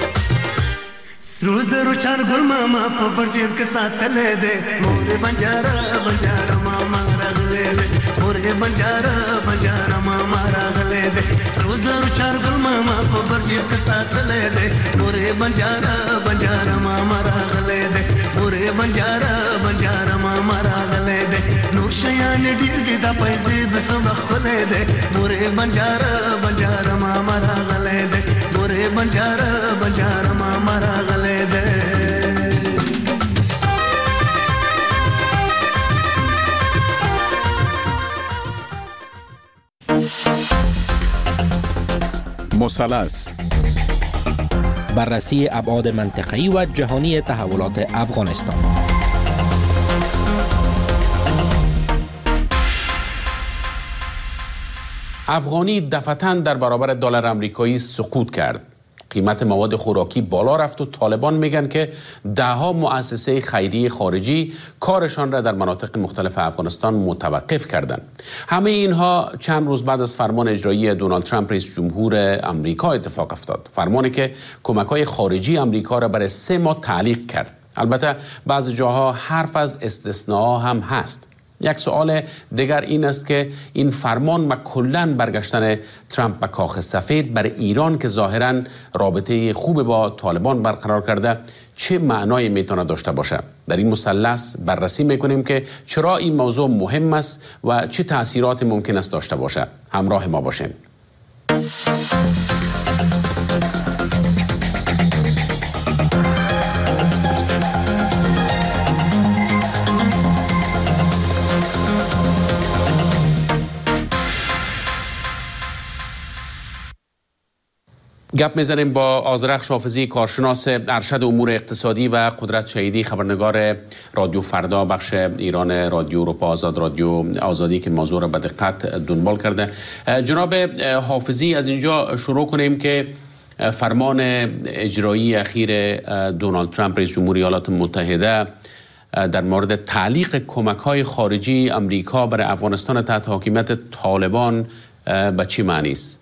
سروز درو چار گل ماما پا برجیب که ساتله ده موره بنجارا ماما رغله ده موره بنجارا ماما رغله ده سروز درو چار گل ماما پا برجیب که ساتله ده موره بنجارا ماما رغله ده موره بنجارا ماما رغله ده نور شیان دیر دی دا پیزی بسم خله ده موره بنجارا ماما رغله ده موره بنجارا ماما رغله ده مثلث بررسی ابعاد منطقه‌ای و جهانی تحولات افغانستان. افغانی دفعتاً در برابر دلار آمریکایی سقوط کرد. قیمت مواد خوراکی بالا رفت و طالبان میگن که دهها مؤسسه خیریه خارجی کارشان را در مناطق مختلف افغانستان متوقف کردند. همه اینها چند روز بعد از فرمان اجرایی دونالد ترامپ رئیس جمهور آمریکا اتفاق افتاد. فرمانی که کمک‌های خارجی آمریکا را برای 3 ماه تعلیق کرد. البته بعضی جاها حرف از استثناء هم هست. یک سوال دیگر این است که این فرمان و کلاً برگشتن ترامپ به کاخ سفید برای ایران که ظاهراً رابطه خوب با طالبان برقرار کرده چه معنایی میتونه داشته باشه؟ در این مثلث بررسی میکنیم که چرا این موضوع مهم است و چه تأثیرات ممکن است داشته باشه. همراه ما باشین. گپ میزنیم با آذرخش حافظی، کارشناس ارشد امور اقتصادی و قدرت شهیدی، خبرنگار رادیو فردا، بخش ایران رادیو اروپا آزاد، رادیو آزادی که موضوع را به دقت دنبال کرده. جناب حافظی، از اینجا شروع کنیم که فرمان اجرایی اخیر دونالد ترامپ رئیس جمهور ایالات متحده در مورد تعلیق کمک‌های خارجی امریکا برای افغانستان تحت حاکمیت طالبان به چی معنی است؟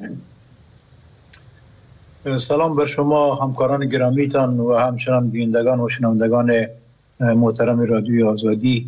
سلام بر شما همکاران گرامیتان و همچنان بینندگان و شنوندگان محترم رادیوی آزادی.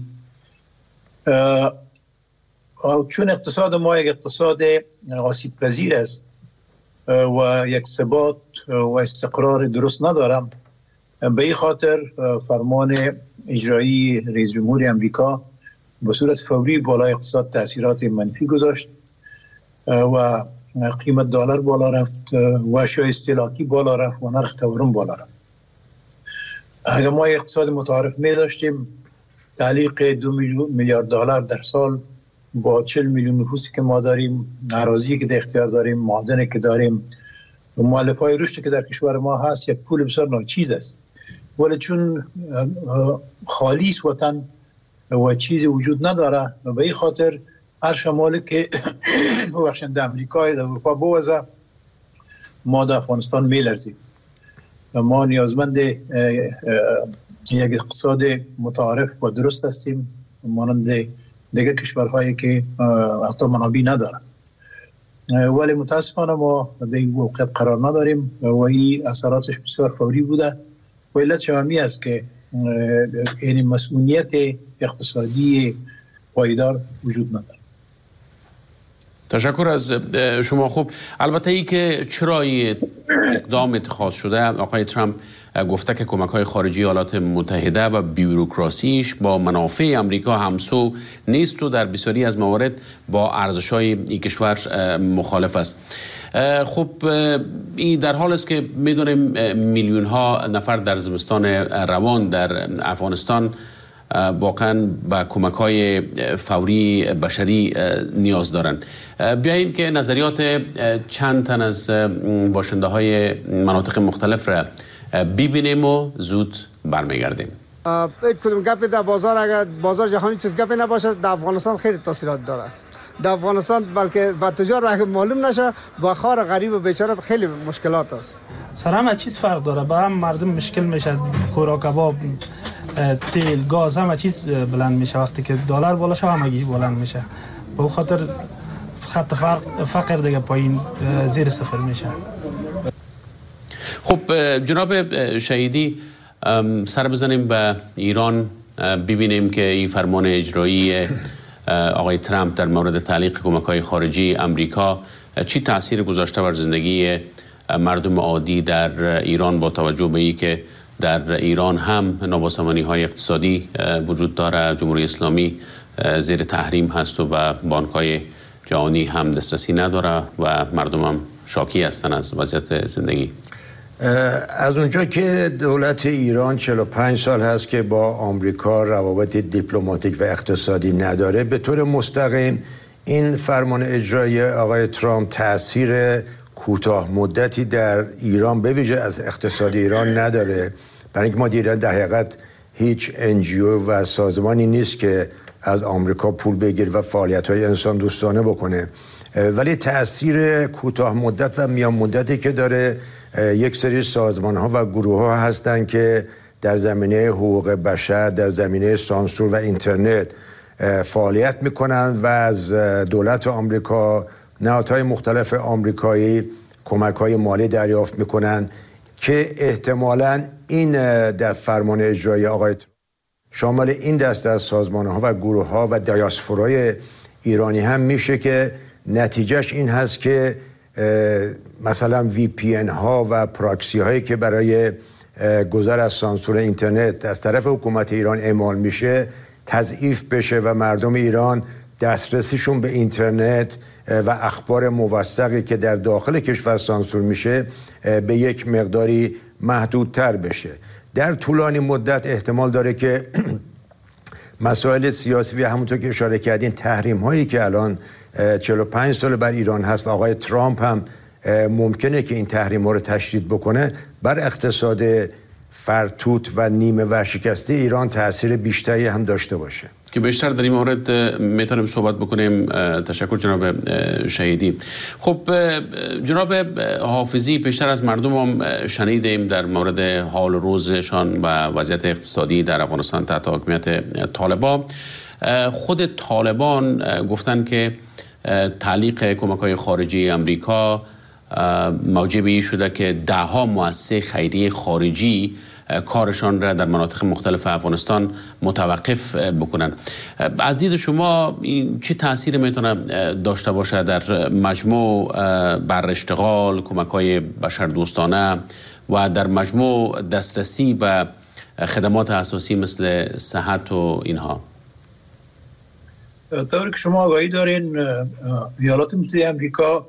چون اقتصاد ما یک اقتصاد آسیب پذیر است و یک ثبات و استقرار درست ندارم، به این خاطر فرمان اجرایی رئیس جمهور امریکا به صورت فوری بالای اقتصاد تاثیرات منفی گذاشت و قیمت دلار بالا رفت و اشیاء استهلاکی بالا رفت و نرخ تورم بالا رفت. اگر ما اقتصاد متعارف می داشتیم، تعلیق 2 میلیارد دلار در سال با 40 میلیون نفوسی که ما داریم، اراضی که در اختیار داریم، معادنی که داریم، مؤلفه‌های رشدی که در کشور ما هست، یک پول بسیار ناچیز است. ولی چون خالیس وطن و چیزی وجود نداره، به این خاطر هر شمالی که بخشند امریکای در اروپا بوزه، ما در افغانستان میلرزیم. ما نیازمند یک اقتصاد متعارف و درست هستیم، مانند دیگه کشورهایی که حتی منابع ندارن. ولی متاسفانه ما در این موقعیت قرار نداریم و این اثراتش بسیار فوری بوده و علت شوامی است که یعنی مسئولیت اقتصادی پایدار وجود نداره. تشکر از شما. خوب، البته ای که چرا اقدام اتخاذ شده، آقای ترامپ گفته که کمک‌های خارجی ایالات متحده و بیوروکراسیش با منافع آمریکا همسو نیست و در بسیاری از موارد با ارزش‌های این کشور مخالف است. خب این در حال است که می‌دونیم میلیون ها نفر در زمستان روان در افغانستان واقعا به کمک‌های فوری بشری نیاز دارند. بیاییم که نظریات چند تن از باشنده‌های مناطق مختلف را ببینیم و زود برمیگردیم. کدوم گپی در بازار، اگر بازار جهانی چیز گپی نباشه، در افغانستان خیلی تاثیرات داره. در افغانستان بلکه و تجار اگه معلوم نشه، با خار غریب و بیچاره خیلی مشکلات است. سر همه چیز فرق داره، با هم مردم مشکل میشه، خوراک کباب تیل، گاز، همه چیز بلند میشه. وقتی که دلار بالا شه همگی بلند میشه. به خاطر خط فقر دیگه پایین زیر صفر میشه. خب جناب شهیدی، سر بزنیم به ایران، ببینیم که این فرمان اجرایی آقای ترامپ در مورد تعلیق کمک‌های خارجی امریکا چی تاثیر گذاشته بر زندگی مردم عادی در ایران، با توجه به اینکه در ایران هم نابسامانی‌های اقتصادی وجود داره، جمهوری اسلامی زیر تحریم هست و به بانک‌های جهانی هم دسترسی نداره و مردم هم شاکی هستن از وضعیت زندگی. از اونجا که دولت ایران 45 سال هست که با آمریکا روابط دیپلماتیک و اقتصادی نداره، به طور مستقیم این فرمان اجرایی آقای ترامپ تأثیر کوتاه مدتی در ایران به ویژه از اقتصاد ایران نداره، برای اینکه ما دیدن در حقیقت هیچ NGO و سازمانی نیست که از آمریکا پول بگیره و فعالیت‌های انسان دوستانه بکنه. ولی تأثیر کوتاه مدت و میان مدتی که داره، یک سری سازمان‌ها و گروه‌ها هستند که در زمینه حقوق بشر، در زمینه سانسور و اینترنت فعالیت میکنن و از دولت آمریکا، نهادهای مختلف آمریکایی کمک‌های مالی دریافت میکنن که احتمالاً این در فرمان اجرایی آقای شامل این دسته از سازمان‌ها و گروه‌ها و دیاسپورای ایرانی هم میشه که نتیجهش این هست که مثلا VPN ها و پراکسی هایی که برای گذر از سانسور اینترنت از طرف حکومت ایران اعمال میشه تضعیف بشه و مردم ایران دسترسیشون به اینترنت و اخبار موثقی که در داخل کشور سانسور میشه به یک مقداری محدودتر بشه. در طولانی مدت احتمال داره که مسائل سیاسی و همونطور که اشاره کردین تحریم هایی که الان 45 سال بر ایران هست و آقای ترامپ هم ممکنه که این تحریم ها رو تشدید بکنه، بر اقتصاد فرتوت و نیمه ورشکسته ایران تاثیر بیشتری هم داشته باشه که بیشتر در این مورد میتونیم صحبت بکنیم. تشکر جناب شهیدی. خب جناب حافظی، پیشتر از مردم هم شنیدیم در مورد حال روزشان و وضعیت اقتصادی در افغانستان تحت حکومت طالبان. خود طالبان گفتن که تعلیق کمک‌های خارجی امریکا موجب این شده که ده‌ها مؤسسه خیریه خارجی کارشان را در مناطق مختلف افغانستان متوقف بکنن. از دید شما این چه تأثیری میتونه داشته باشه در مجموع بر اشتغال، کمک‌های بشردوستانه و در مجموع دسترسی به خدمات اساسی مثل صحت و اینها؟ طوری که شما آگاهی دارین، ایالات متحده آمریکا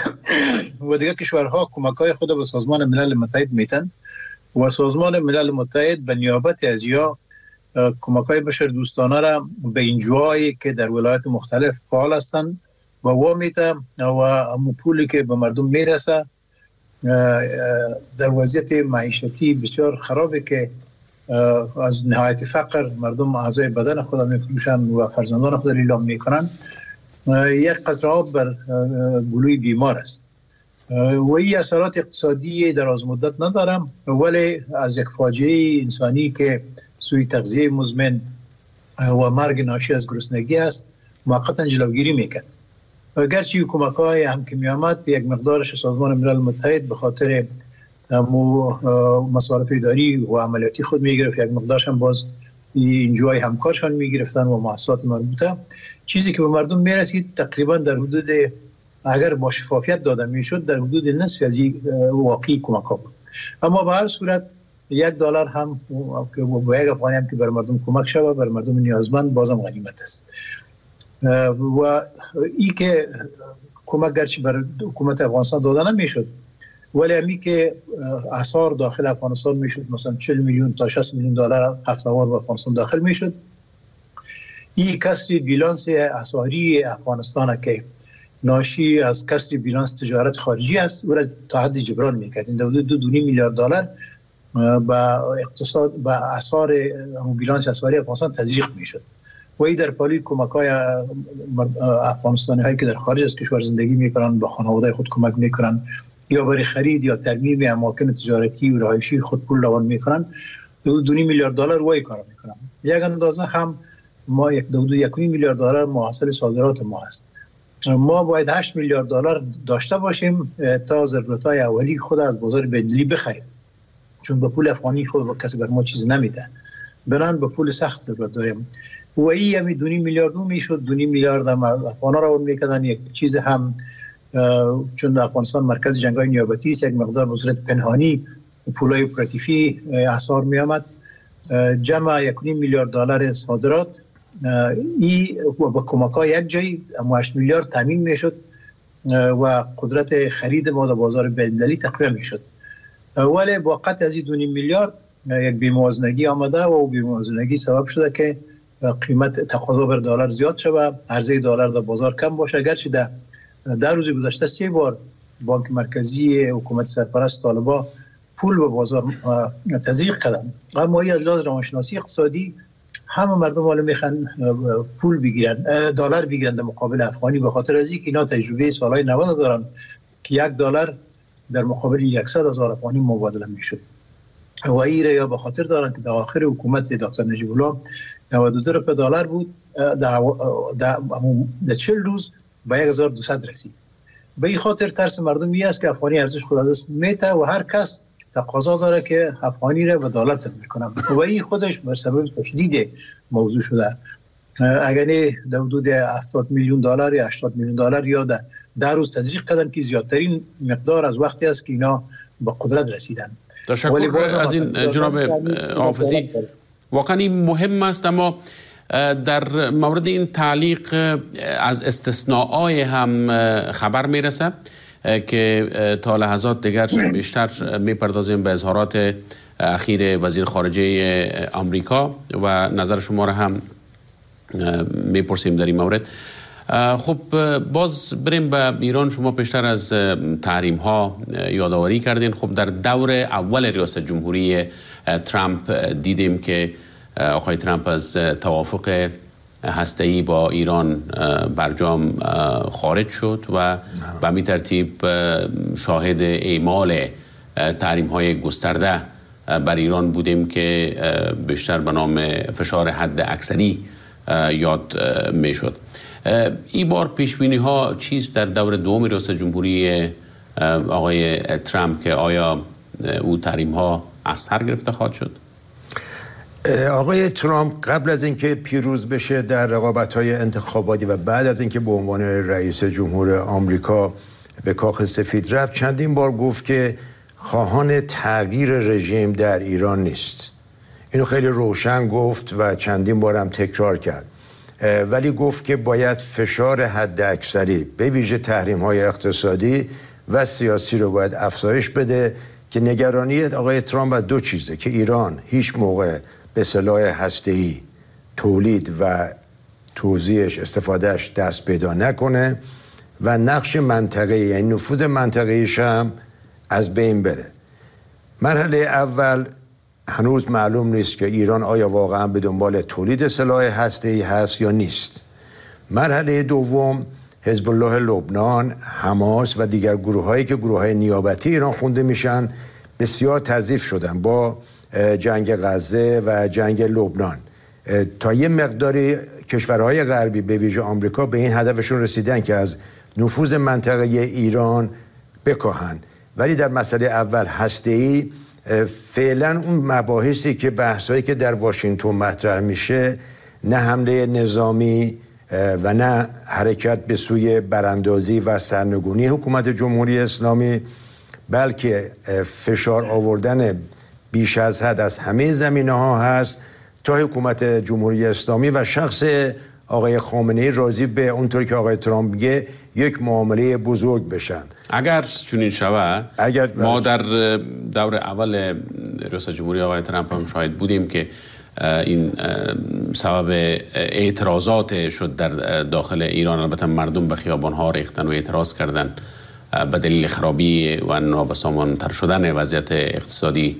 و دیگر کشورها کمک‌های خود به سازمان ملل متحد میتن و سازمان ملل متحد به نیابت از یا کمک‌های بشردوستانه را به انجوایی که در ولایات مختلف فعال هستند و میتن و پولی که به مردم میرسه در وضعیت معیشتی بسیار خرابه که از نهایت فقر مردم اعضای بدن خود میفروشن و فرزندان خود اعلام میکنن، یک قطره آب بر گلوی بیمار است و این اثرات اقتصادی دراز مدت ندارم، ولی از یک فاجعه انسانی که سوی تغذیه مزمن و مرگ ناشی از گرسنگی است موقتا جلوگیری میکرد. گرچه کمک‌های هم که میامد یک مقدارش سازمان ملل متحد به خاطر مصارف اداری و عملیاتی خود میگرفت، یک مقدارش هم باز انجوای همکارشان میگرفتن و مؤسسات مربوطه. چیزی که به مردم میرسید تقریبا در حدود، اگر با شفافیت داده میشد، در حدود نصف از واقعی کمک ها بود. اما به هر صورت $1 هم با یک افغانی هم که بر مردم کمک شود، بر مردم نیازمند، بازم غنیمت است. و این که کمک گرچه بر حکومت افغانستان داده نمیشد، ولی همی که اسعار داخل افغانستان میشد، مثلا 40 میلیون تا 60 میلیون دلار هفته‌وار به افغانستان داخل میشد، این کسر بیلانس اسعاری افغانستان که ناشی از کسر بیلانس تجارت خارجی است او را تا حد جبران میکرد. این حدود $2.5 میلیارد به اقتصاد به اسعار بیلانس اسعاری افغانستان تزریق میشد و این در پالی کمک‌های افغانستانی هایی که در خارج از کشور زندگی میکنن به خانواده خود کمک میکنن یا برای خرید یا ترمیم اماکن تجارتی و رهایشی خود پول روان میکنن $2.5 میلیارد وای کار میکنم. یک اندازه هم ما $1.5 میلیارد محصول صادرات ما است. ما باید $8 میلیارد داشته باشیم تا ضرورت‌های اولی خود از بازار بین‌المللی بخریم، چون با پول افغانی خود کسی بر ما چیز نمیده، بنان به پول سخت ضرورت داریم. و این همی $2 میلیارد میشد. $2 میلیارد هم افغانا را اون میکردن. یک چیز هم چون افغانستان مرکز جنگ‌های نیابتی است، یک مقدار به صورت پنهانی پولای اپراتیفی احصار می آمد. جمع $1.5 میلیارد صادرات ای با کمک‌های یک جایی 8 میلیارد تامین میشد و قدرت خرید ما در بازار بین‌المللی تقویت میشد. ولی با قطع از $2.5 میلیارد یک بی‌موازنگی آمده و بی‌موازنگی سبب شده که قیمت تقاضا بر دلار زیاد شود، عرضه دلار در بازار کم باشه. اگرچه در روز گذشته 3 بار بانک مرکزی حکومت سرپرست طالبان پول به بازار تزریق کردن، اما از لحاظ روانشناسی اقتصادی همه مردم حالا میخوان پول بگیرن، دلار بگیرن در مقابل افغانی، به خاطر از اینکه اینا تجربه سالهای 90 دارن که $1 در مقابل 100,000 افغانی مبادله میشد. و این را یا به خاطر دارن که در آخر حکومت دکتر نجیب الله $92 بود، در 40 روز به 1200 رسید. به این خاطر ترس مردم این است که افغانی ارزش خود از دست میته و هر کس تقاضا داره که افغانی را به دلار تبدیل کنه و این خودش بر سبب تشدید موضوع شده. اگر در حدود $70 میلیون یا $80 میلیون یا در روز تزریق کردن که زیادترین مقدار از وقتی است که اینا به قدرت رسیدن. تشکر از این جناب حافظی. واقعا این مهم است، اما در مورد این تعلیق از استثناءای هم خبر میرسه که تا لحظات دیگر بیشتر میپردازیم به اظهارات اخیر وزیر خارجه آمریکا و نظر شما را هم میپرسیم در این مورد. خب باز بریم به ایران. شما پیشتر از تحریم ها یادآوری کردین. خب در دور اول ریاست جمهوری ترامپ دیدیم که آقای ترامپ از توافق هسته‌ای با ایران برجام خارج شد و به همین ترتیب شاهد اعمال تحریم‌های گسترده بر ایران بودیم که بیشتر به نام فشار حد اکثری یاد میشد. این بار پیشبینی‌ها چیست در دور دوم ریاست جمهوری آقای ترامپ که آیا او تحریم‌ها از سر گرفته خواهد شد؟ آقای ترامپ قبل از اینکه پیروز بشه در رقابت‌های انتخاباتی و بعد از اینکه به عنوان رئیس جمهور آمریکا به کاخ سفید رفت چندین بار گفت که خواهان تغییر رژیم در ایران نیست. اینو خیلی روشن گفت و چندین بار هم تکرار کرد، ولی گفت که باید فشار حد اکثری به ویژه تحریم‌های اقتصادی و سیاسی رو باید افزایش بده که نگرانی آقای ترامپ از دو چیزه که ایران هیچ موقع به سلاح هسته‌ای تولید و توزیعش استفادهش دست پیدا نکنه و نقش منطقه‌ای یعنی نفوذ منطقه‌ایش هم از بین بره. مرحله اول هنوز معلوم نیست که ایران آیا واقعا به دنبال تولید سلاح هسته‌ای هست یا نیست. مرحله دوم حزب الله لبنان، حماس و دیگر گروه‌هایی که گروه‌های نیابتی ایران خونده میشن بسیار تضعیف شدن با جنگ غزه و جنگ لبنان. تا یه مقداری کشورهای غربی به ویژه آمریکا به این هدفشون رسیدن که از نفوذ منطقه ایران بکاهن، ولی در مسئله اول هسته‌ای فعلا اون مباحثی که بحثایی که در واشنگتن مطرح میشه نه حمله نظامی و نه حرکت به سوی براندازی و سرنگونی حکومت جمهوری اسلامی، بلکه فشار آوردن بیش از حد از همه زمینه‌ها هست تا حکومت جمهوری اسلامی و شخص آقای خامنه‌ای راضی به اونطور که آقای ترامپ میگه یک معامله بزرگ بشن. اگر چنین شود، ما در دور اول ریاست جمهوری آقای ترامپ هم شاهد بودیم که این سبب اعتراضات شد در داخل ایران. البته مردم به خیابان‌ها ریختن و اعتراض کردن به دلیل خرابی و نابسامان‌تر شدن وضعیت اقتصادی.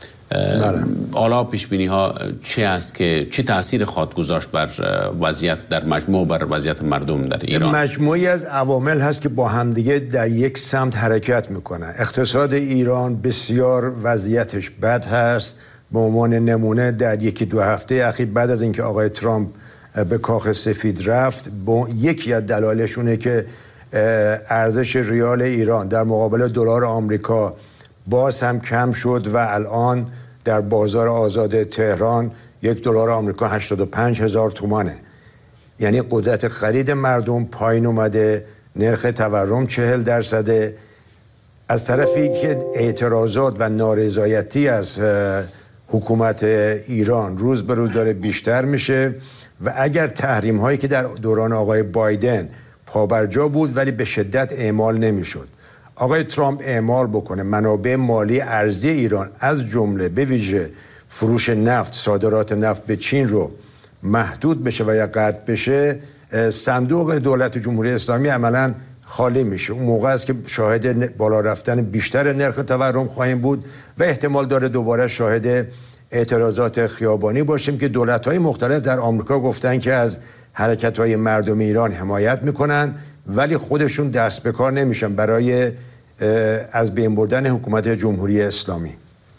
حالا پیشبینی ها چه است که چه تأثیر خواهد گذاشت بر وضعیت در مجموع بر وضعیت مردم در ایران؟ مجموعی از عوامل هست که با همدیگه در یک سمت حرکت میکنن. اقتصاد ایران بسیار وضعیتش بد هست، به عنوان نمونه در یکی دو هفته اخیر بعد از اینکه آقای ترامپ به کاخ سفید رفت، یکی از دلایلشونه که ارزش ریال ایران در مقابل دلار آمریکا باز هم کم شد و الان در بازار آزاد تهران $1 آمریکا 85,000 تومانه. یعنی قدرت خرید مردم پایین اومده، نرخ تورم 40%. از طرفی که اعتراضات و نارضایتی از حکومت ایران روز به روز داره بیشتر میشه و اگر تحریم هایی که در دوران آقای بایدن پابرجا بود ولی به شدت اعمال نمیشد، آقای ترامپ اعمال بکنه، منابع مالی ارزی ایران از جمله به ویژه فروش نفت، صادرات نفت به چین رو محدود بشه و یا قطع بشه، صندوق دولت جمهوری اسلامی عملاً خالی میشه. اون موقع است که شاهد بالا رفتن بیشتر نرخ تورم خواهیم بود و احتمال داره دوباره شاهد اعتراضات خیابانی باشیم که دولت‌های مختلف در آمریکا گفتن که از حرکت‌های مردم ایران حمایت میکنن ولی خودشون دست به کار نمیشن برای از بین بردن حکومت جمهوری اسلامی.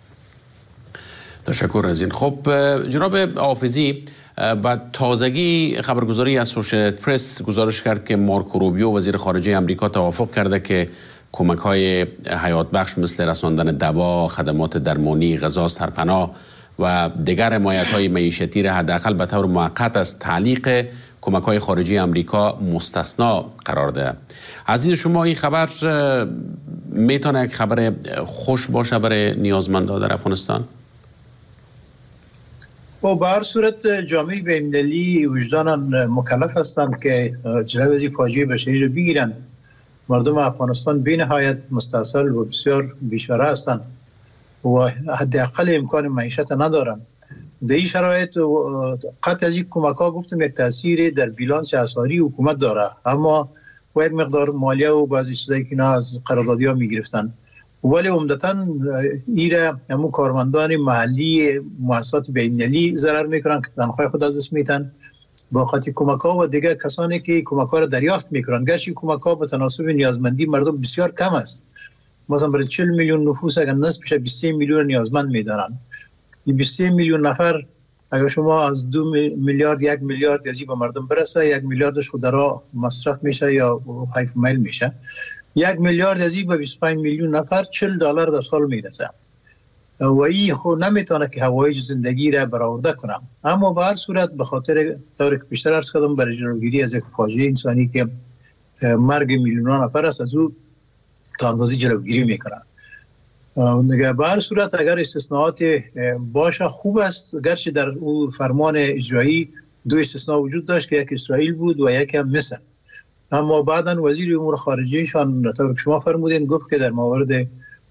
تشکر از این. خب جناب حافظی، بعد تازگی خبرگزاری اسوشییتد پرس گزارش کرد که مارکو روبیو وزیر خارجه امریکا توافق کرده که کمک‌های حیات بخش مثل رساندن دوا، خدمات درمانی، غذا، سرپناه و دیگر حمایت‌های معیشتی را حداقل به طور موقت از تعلیق کمک‌های خارجی امریکا مستثنا قرار ده. از دید شما این خبر میتونه یک خبر خوش باشه برای نیازمندان در افغانستان؟ و به هر صورت جامعه بین‌المللی وجداناً مکلف هستند که جلوی فاجعه بشری رو بگیرند. مردم افغانستان بی نهایت مستاصل و بسیار بیچاره هستند و حداقل امکان معیشت ندارند. در این شرایط قطع از این کمک‌ها گفتم یک تاثیر در بیلانس اسعاری حکومت داره، اما و یک مقدار مالیه و بعضی چیزایی که اینا از قراردادی‌ها می‌گرفتن، ولی عمدتاً ایره همون کارمندان محلی مؤسسات بین‌المللی ضرر میکنن که تنخواه خود از دست میتن باقی کمک‌ها و دیگر کسانی که کمک‌ها را دریافت میکنن، گرچه کمک‌ها به تناسب نیازمندی مردم بسیار کم است. مثلا برای 40 میلیون نفوس اگر نصفش 23 میلیون نیازمند میدارن، این 23 میلیون نفر اگر شما از 2 میلیارد 1 میلیارد یزی به مردم برسه، 1 میلیاردش خود را مصرف میشه یا حیف میل میشه، 1 میلیارد از این به 25 میلیون نفر $40 در سال میرسه و این خود نمیتونه که هوایج زندگی را برآورده کنم. اما به هر صورت به خاطر طوری که بیشتر عرض کردم برای جلوگیری از یک فاجعه انسانی که مرگ میلیون نفر است، از او تا اندازه جلوگیری میکنن. به هر صورت اگر استثناءات باشه خوب است، گرچه در او فرمان اجرایی 2 استثناء وجود داشت که یک اسرائیل بود و یک هم مصر، اما بعداً وزیر امور خارجهشان طور که شما فرمودین گفت که در موارد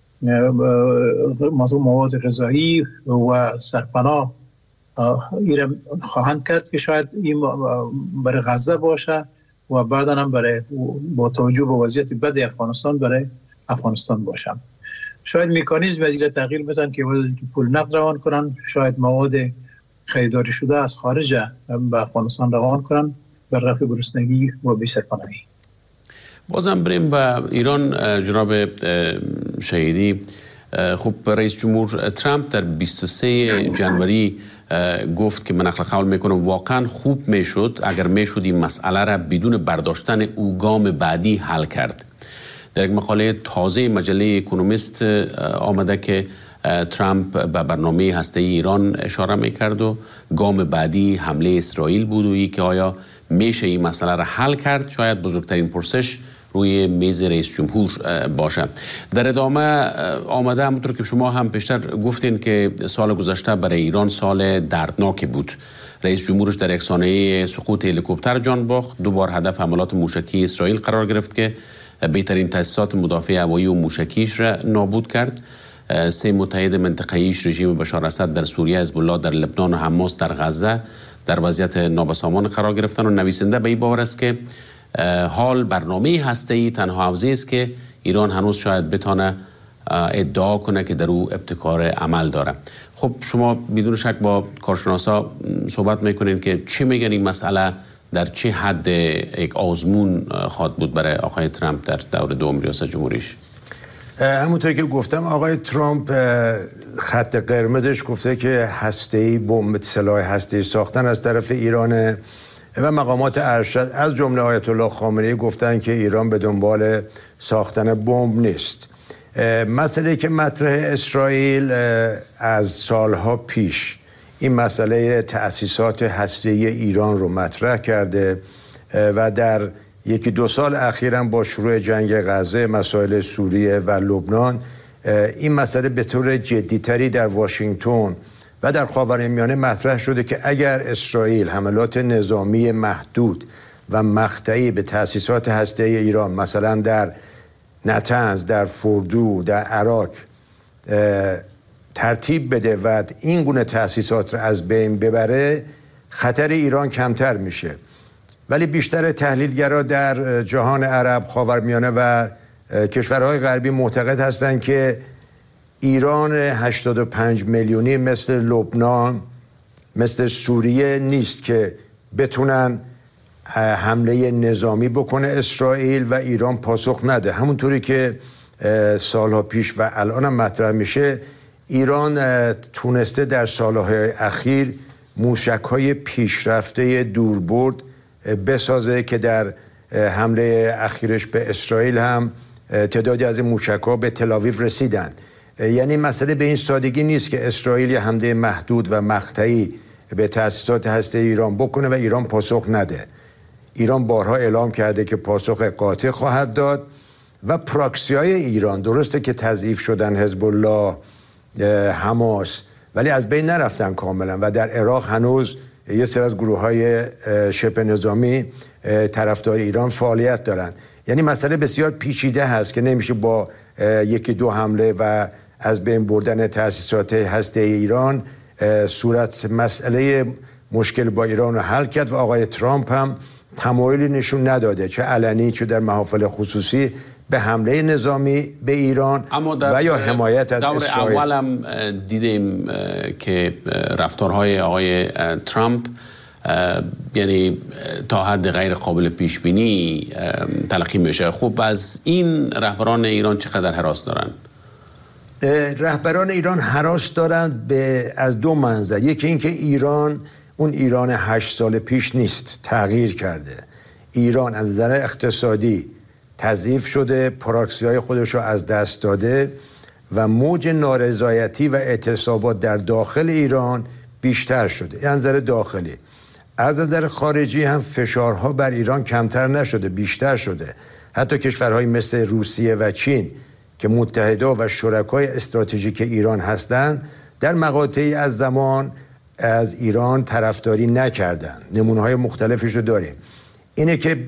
مواد غذایی و سرپناه ایران خواهند کرد که شاید این برای غزه باشه و بعداً هم برای با توجه به وضعیت بد افغانستان برای افغانستان باشه. شاید مکانیزم از این تغییر بدن که پول نقد روان کنن، شاید مواد خریداری شده از خارج به افغانستان روان کنن بر رفع گرسنگی و بی‌سرپناهی. بازم بریم به ایران. جناب شهیدی، خب رئیس جمهور ترامپ در 23 جنوری گفت که من نقل قول میکنم واقعا خوب میشد اگر میشد این مسئله را بدون برداشتن او گام بعدی حل کرد. در یک مقاله تازه مجله اکونومیست آمده که ترامپ به برنامه هسته‌ای ایران اشاره میکرد و گام بعدی حمله اسرائیل بود و ای که آیا میشه این مسئله را حل کرد شاید بزرگترین پرسش روی میز رئیس جمهور باشه. در ادامه آمده همونطور که شما هم پیشتر گفتین که سال گذشته برای ایران سال دردناکی بود. رئیس جمهورش در یک سانحه سقوط هلیکوپتر جان باخت، 2 بار هدف حملات موشکی اسرائیل قرار گرفت که بهترین تاسیسات مدافع هوایی و موشکیش را نابود کرد. 3 متحد منطقه‌ایش رژیم بشار اسد در سوریه، حزب الله در لبنان و حماس در غزه در وضعیت نابسامان قرار گرفتن و نویسنده به این باور است که حال برنامه هسته‌ای تنها حوزه است که ایران هنوز شاید بتونه ادعا کنه که در او ابتکار عمل داره. خب شما بدون شک با کارشناسا صحبت میکنین که چی میگن این مسئله در چه حد یک آزمون خواهد بود برای آقای ترامپ در دور دوم ریاست جمهوریش؟ همونطور که گفتم آقای ترامپ خط قرمزش گفته که هسته‌ای بمب سلاح هسته‌ای ساختن از طرف ایران و مقامات ارشد از جمله آیت الله خامنه‌ای گفتن که ایران به دنبال ساختن بمب نیست. مسئله که مطرح اسرائیل از سالها پیش این مسئله تأسیسات هسته‌ای ایران رو مطرح کرده و در یکی دو سال اخیراً با شروع جنگ غزه، مسائل سوریه و لبنان این مسئله به طور جدی‌تری در واشنگتن و در خاورمیانه مطرح شده که اگر اسرائیل حملات نظامی محدود و مقطعی به تأسیسات هسته‌ای ایران مثلا در نتنز، در فوردو، در عراق ترتیب بده و این گونه تأسیسات را از بین ببره، خطر ایران کمتر میشه. ولی بیشتر تحلیلگرا در جهان عرب، خاورمیانه و کشورهای غربی معتقد هستند که ایران 85 میلیونی مثل لبنان، مثل سوریه نیست که بتونن حمله نظامی بکنه اسرائیل و ایران پاسخ نده. همونطوری که سالها پیش و الان هم مطرح میشه، ایران تونسته در سالهای اخیر موشک‌های پیشرفته دوربرد بسازه که در حمله اخیرش به اسرائیل هم تعدادی از این موشک‌ها به تل‌آویو رسیدن. یعنی مسئله به این سادگی نیست که اسرائیل یه حمله محدود و مقطعی به تأسیسات هسته‌ای ایران بکنه و ایران پاسخ نده. ایران بارها اعلام کرده که پاسخ قاطع خواهد داد و پراکسی‌های ایران درسته که تضعیف شدن، حزب الله، حماس، ولی از بین نرفتن کاملا و در عراق هنوز یه سری از گروه‌های شبه نظامی طرفدار ایران فعالیت دارن. یعنی مسئله بسیار پیچیده هست که نمیشه با یکی دو حمله و از بین بردن تأسیسات هسته‌ای ایران مسئله مشکل با ایران رو حل کرد و آقای ترامپ هم تمایلی نشون نداده، چه علنی چه در محافل خصوصی، به حمله نظامی به ایران و یا حمایت از اسرائیل. دور اول هم دیدیم که رفتارهای آقای ترامپ یعنی تا حد غیر قابل پیش بینی تلقی میشه. خب از این رهبران ایران چقدر هراس دارن؟ رهبران ایران هراس دارن از دو منظر. یکی این که ایران اون ایران 8 سال پیش نیست، تغییر کرده. ایران از نظر اقتصادی تضعیف شده، پراکسی‌های خودش رو از دست داده و موج نارضایتی و اعتصابات در داخل ایران بیشتر شده. از نظر داخلی. از نظر خارجی هم فشارها بر ایران کمتر نشده، بیشتر شده. حتی کشورهای مثل روسیه و چین که متحدا و شرکای استراتژیک ایران هستند، در مقاطعی از زمان از ایران طرفداری نکردن. نمونه‌های مختلفش رو داریم. اینه که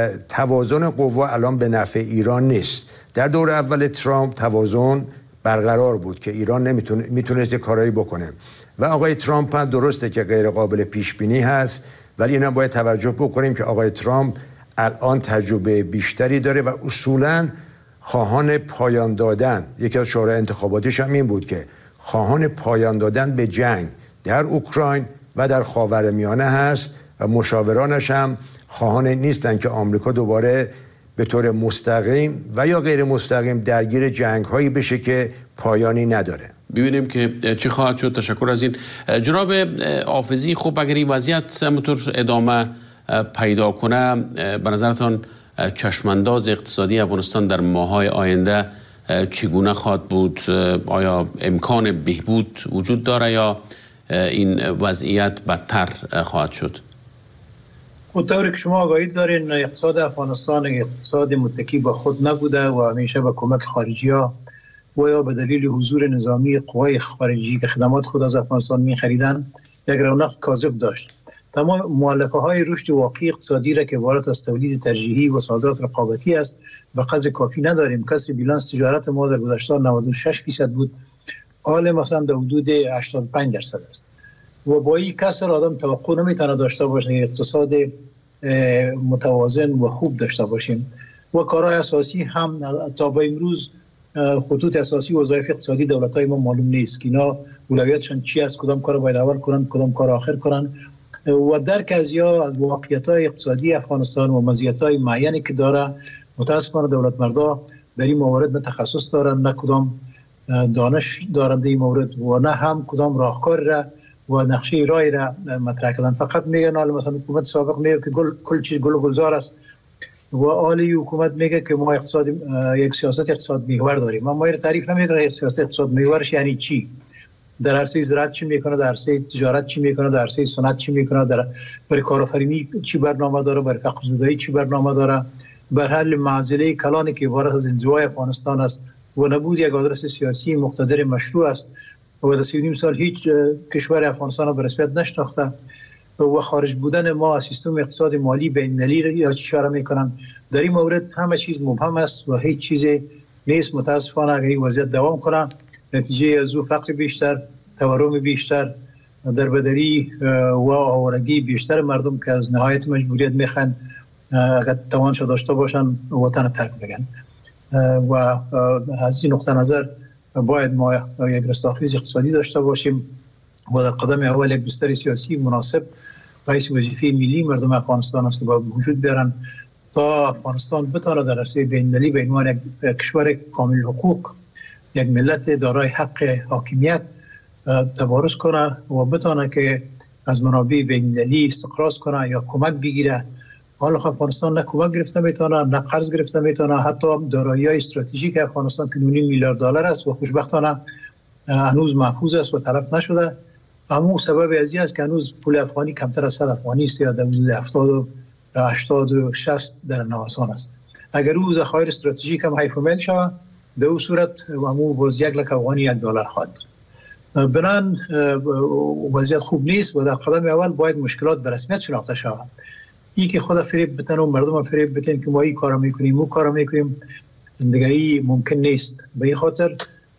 توازن قوا الان به نفع ایران نیست. در دور اول ترامپ توازن برقرار بود که ایران میتونست کارایی بکنه و آقای ترامپ هم درسته که غیر قابل پیش بینی هست، ولی اینا باید توجه بکنیم که آقای ترامپ الان تجربه بیشتری داره و اصولاً خواهان پایان دادن، یکی از شورای انتخاباتیش هم این بود که خواهان پایان دادن به جنگ در اوکراین و در خاورمیانه هست و مشاورانش هم خواهان نیستن که آمریکا دوباره به طور مستقیم و یا غیر مستقیم درگیر جنگ‌هایی بشه که پایانی نداره. ببینیم که چی خواهد شد. تشکر از این جناب حافظی. خب اگر این وضعیت همونطور ادامه پیدا کنه، به نظرتان چشمانداز اقتصادی افغانستان در ماه‌های آینده چگونه خواهد بود؟ آیا امکان بهبود وجود داره یا این وضعیت بدتر خواهد شد؟ اونطوری که شما آگاهی دارین، اقتصاد افغانستان اقتصاد متکی به خود نبوده و همیشه به کمک خارجی ها و یا به دلیل حضور نظامی قوای خارجی که خدمات خود از افغانستان می خریدن یک رونق کاذب داشت. تمام مؤلفه های رشد واقعی اقتصادی را که عبارت از تولید ترجیحی و صادرات رقابتی است و قدر کافی نداریم. کسر بیلانس تجارت ما در گذشته 96% بود، حال مثلا در حدود 85% است و با این کسر آدم توقع نمیتونه داشته باشه اقتصاد متوازن و خوب داشته باشیم و کارهای اساسی هم تا به امروز خطوط اساسی وظایف اقتصادی دولت‌های ما معلوم نیست که اینا اولویتشون چی است، کدام کار باید اول کنند، کدام کار آخر کنند و درک از واقعیت‌های اقتصادی افغانستان و مزیت‌های معینی که داره. متأسفانه دولت مردا در این مورد نه تخصص دارن، نه کدام دانش دارند این مورد و نه هم کدام راهکار را و نقشه رای را مطرح کردن. فقط میگن حالا مثلا حکومت سابق میگه که کل چیز گل و گلزار است و عالی حکومت میگه که ما یک سیاست اقتصاد محور داریم. ما رو تعریف نمیکنه سیاست اقتصاد محورش یعنی چی، در عرصه زراعت چی میکنه، در عرصه تجارت چی میکنه، در عرصه صنعت چی میکنه، برای کارآفرینی چی برنامه داره، برای فقر زدایی چی برنامه داره، بر حل معضله کلانی که عبارت از انزوای افغانستان است و نبود یک آدرس سیاسی مقتدر مشروع است و در 39 سال هیچ کشور افغانستان را به رسمیت نشناخته و خارج بودن ما از سیستم اقتصاد مالی بین‌المللی را یا اشاره میکنن. در این مورد همه چیز مبهم است و هیچ چیزی نیست. متاسفانه اگر این وضعیت دوام کنه نتیجه از او فقر بیشتر، تورم بیشتر، دربدری و آوارگی بیشتر مردم که از نهایت مجبوریت میخوان اگر توانش داشته باشن وطن ترک بگن و از این نقطه نظر باید ما یک رستاخیز اقتصادی داشته باشیم و در قدم اول یک بستر سیاسی مناسب رئیس وظیفه ملی مردم افغانستان است که با وجود بیارن تا افغانستان بتونه در عرصه بین‌المللی به عنوان یک کشور کامل حقوق، یک ملت دارای حق حاکمیت تبارز کنه و بتونه که از منابع بین‌المللی استقراض کنه یا کمک بگیره. حالا افغانستان نه کمک گرفته میتونه، نه قرض گرفته میتونه، حتی دارایی‌های استراتژیک افغانستان که 9 میلیارد دلار است و خوشبختانه هنوز محفوظ است و تلف نشده. اما سبب از این است که هنوز پول افغانی کمتر از 100 افغانی است یا در حدود 70 و 80 و 60 در نوسان است. اگر او ذخایر استراتژیک هم حیف مل شود در او صورت همون باز 1 لک افغانی $1 خواهد بود. بنان وضعیت خوب نیست و در قدم اول باید مشکلات به رسمیت شناخته شود. این که خود فریب بتن و مردم فریب بتن که ما این کارا میکنیم او کارا میکنیم دیگه ای ممکن نیست. به این خاطر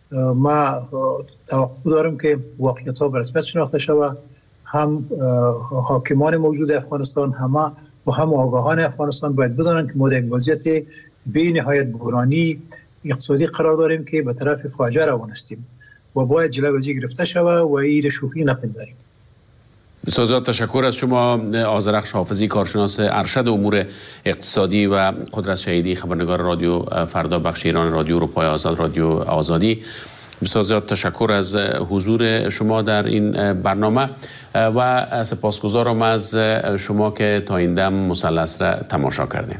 ما توقع دارم که واقعیت ها به رسمیت شناخته شود، هم حاکمان موجود افغانستان و هم آگاهان افغانستان باید بدانند که ما در یک وضعیت بی نهایت بحرانی اقتصادی قرار داریم که به طرف فاجعه روان هستیم و باید جلوی گرفته شود و این شوخی نپنداریم. بسیار زیاد تشکر از شما آذرخش حافظی، کارشناس ارشد امور اقتصادی و قدرت شهیدی، خبرنگار رادیو فردا، بخش ایران رادیو اروپای آزاد، رادیو آزادی. بسیار زیاد تشکر از حضور شما در این برنامه و سپاسگزارم از شما که تا این دم مثلث را تماشا کردیم.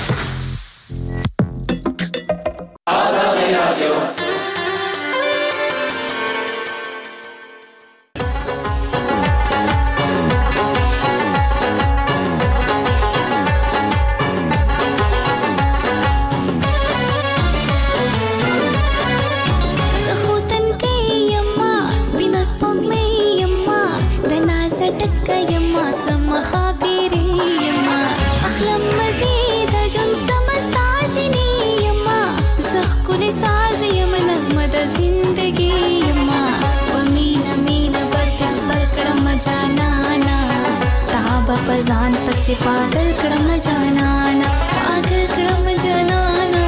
पजान पसे पागल क्रम जानाना, पागल क्रम जानाना।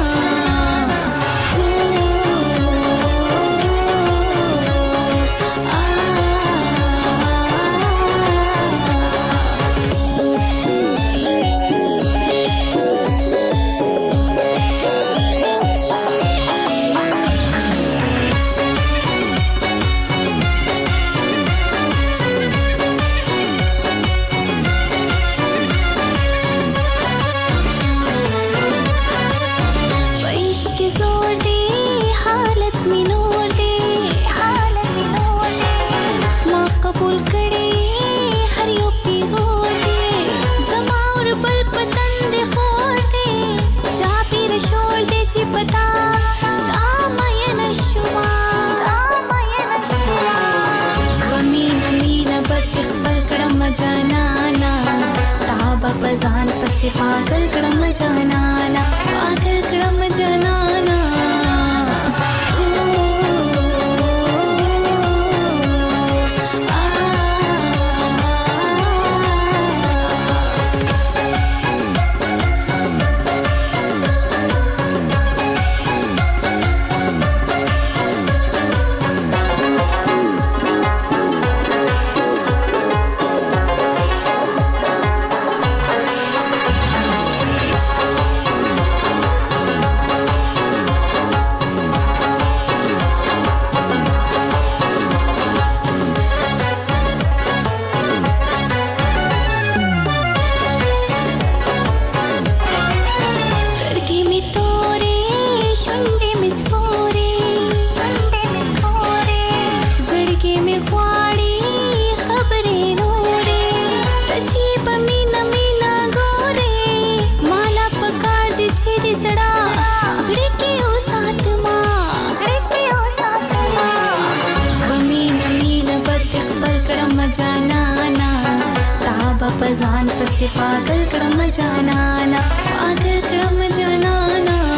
पजान पसे पागल क्रम जानाना, पागल क्रम जानाना। ځان پسې پاگل کړم جانانا پاگل کړم جانانا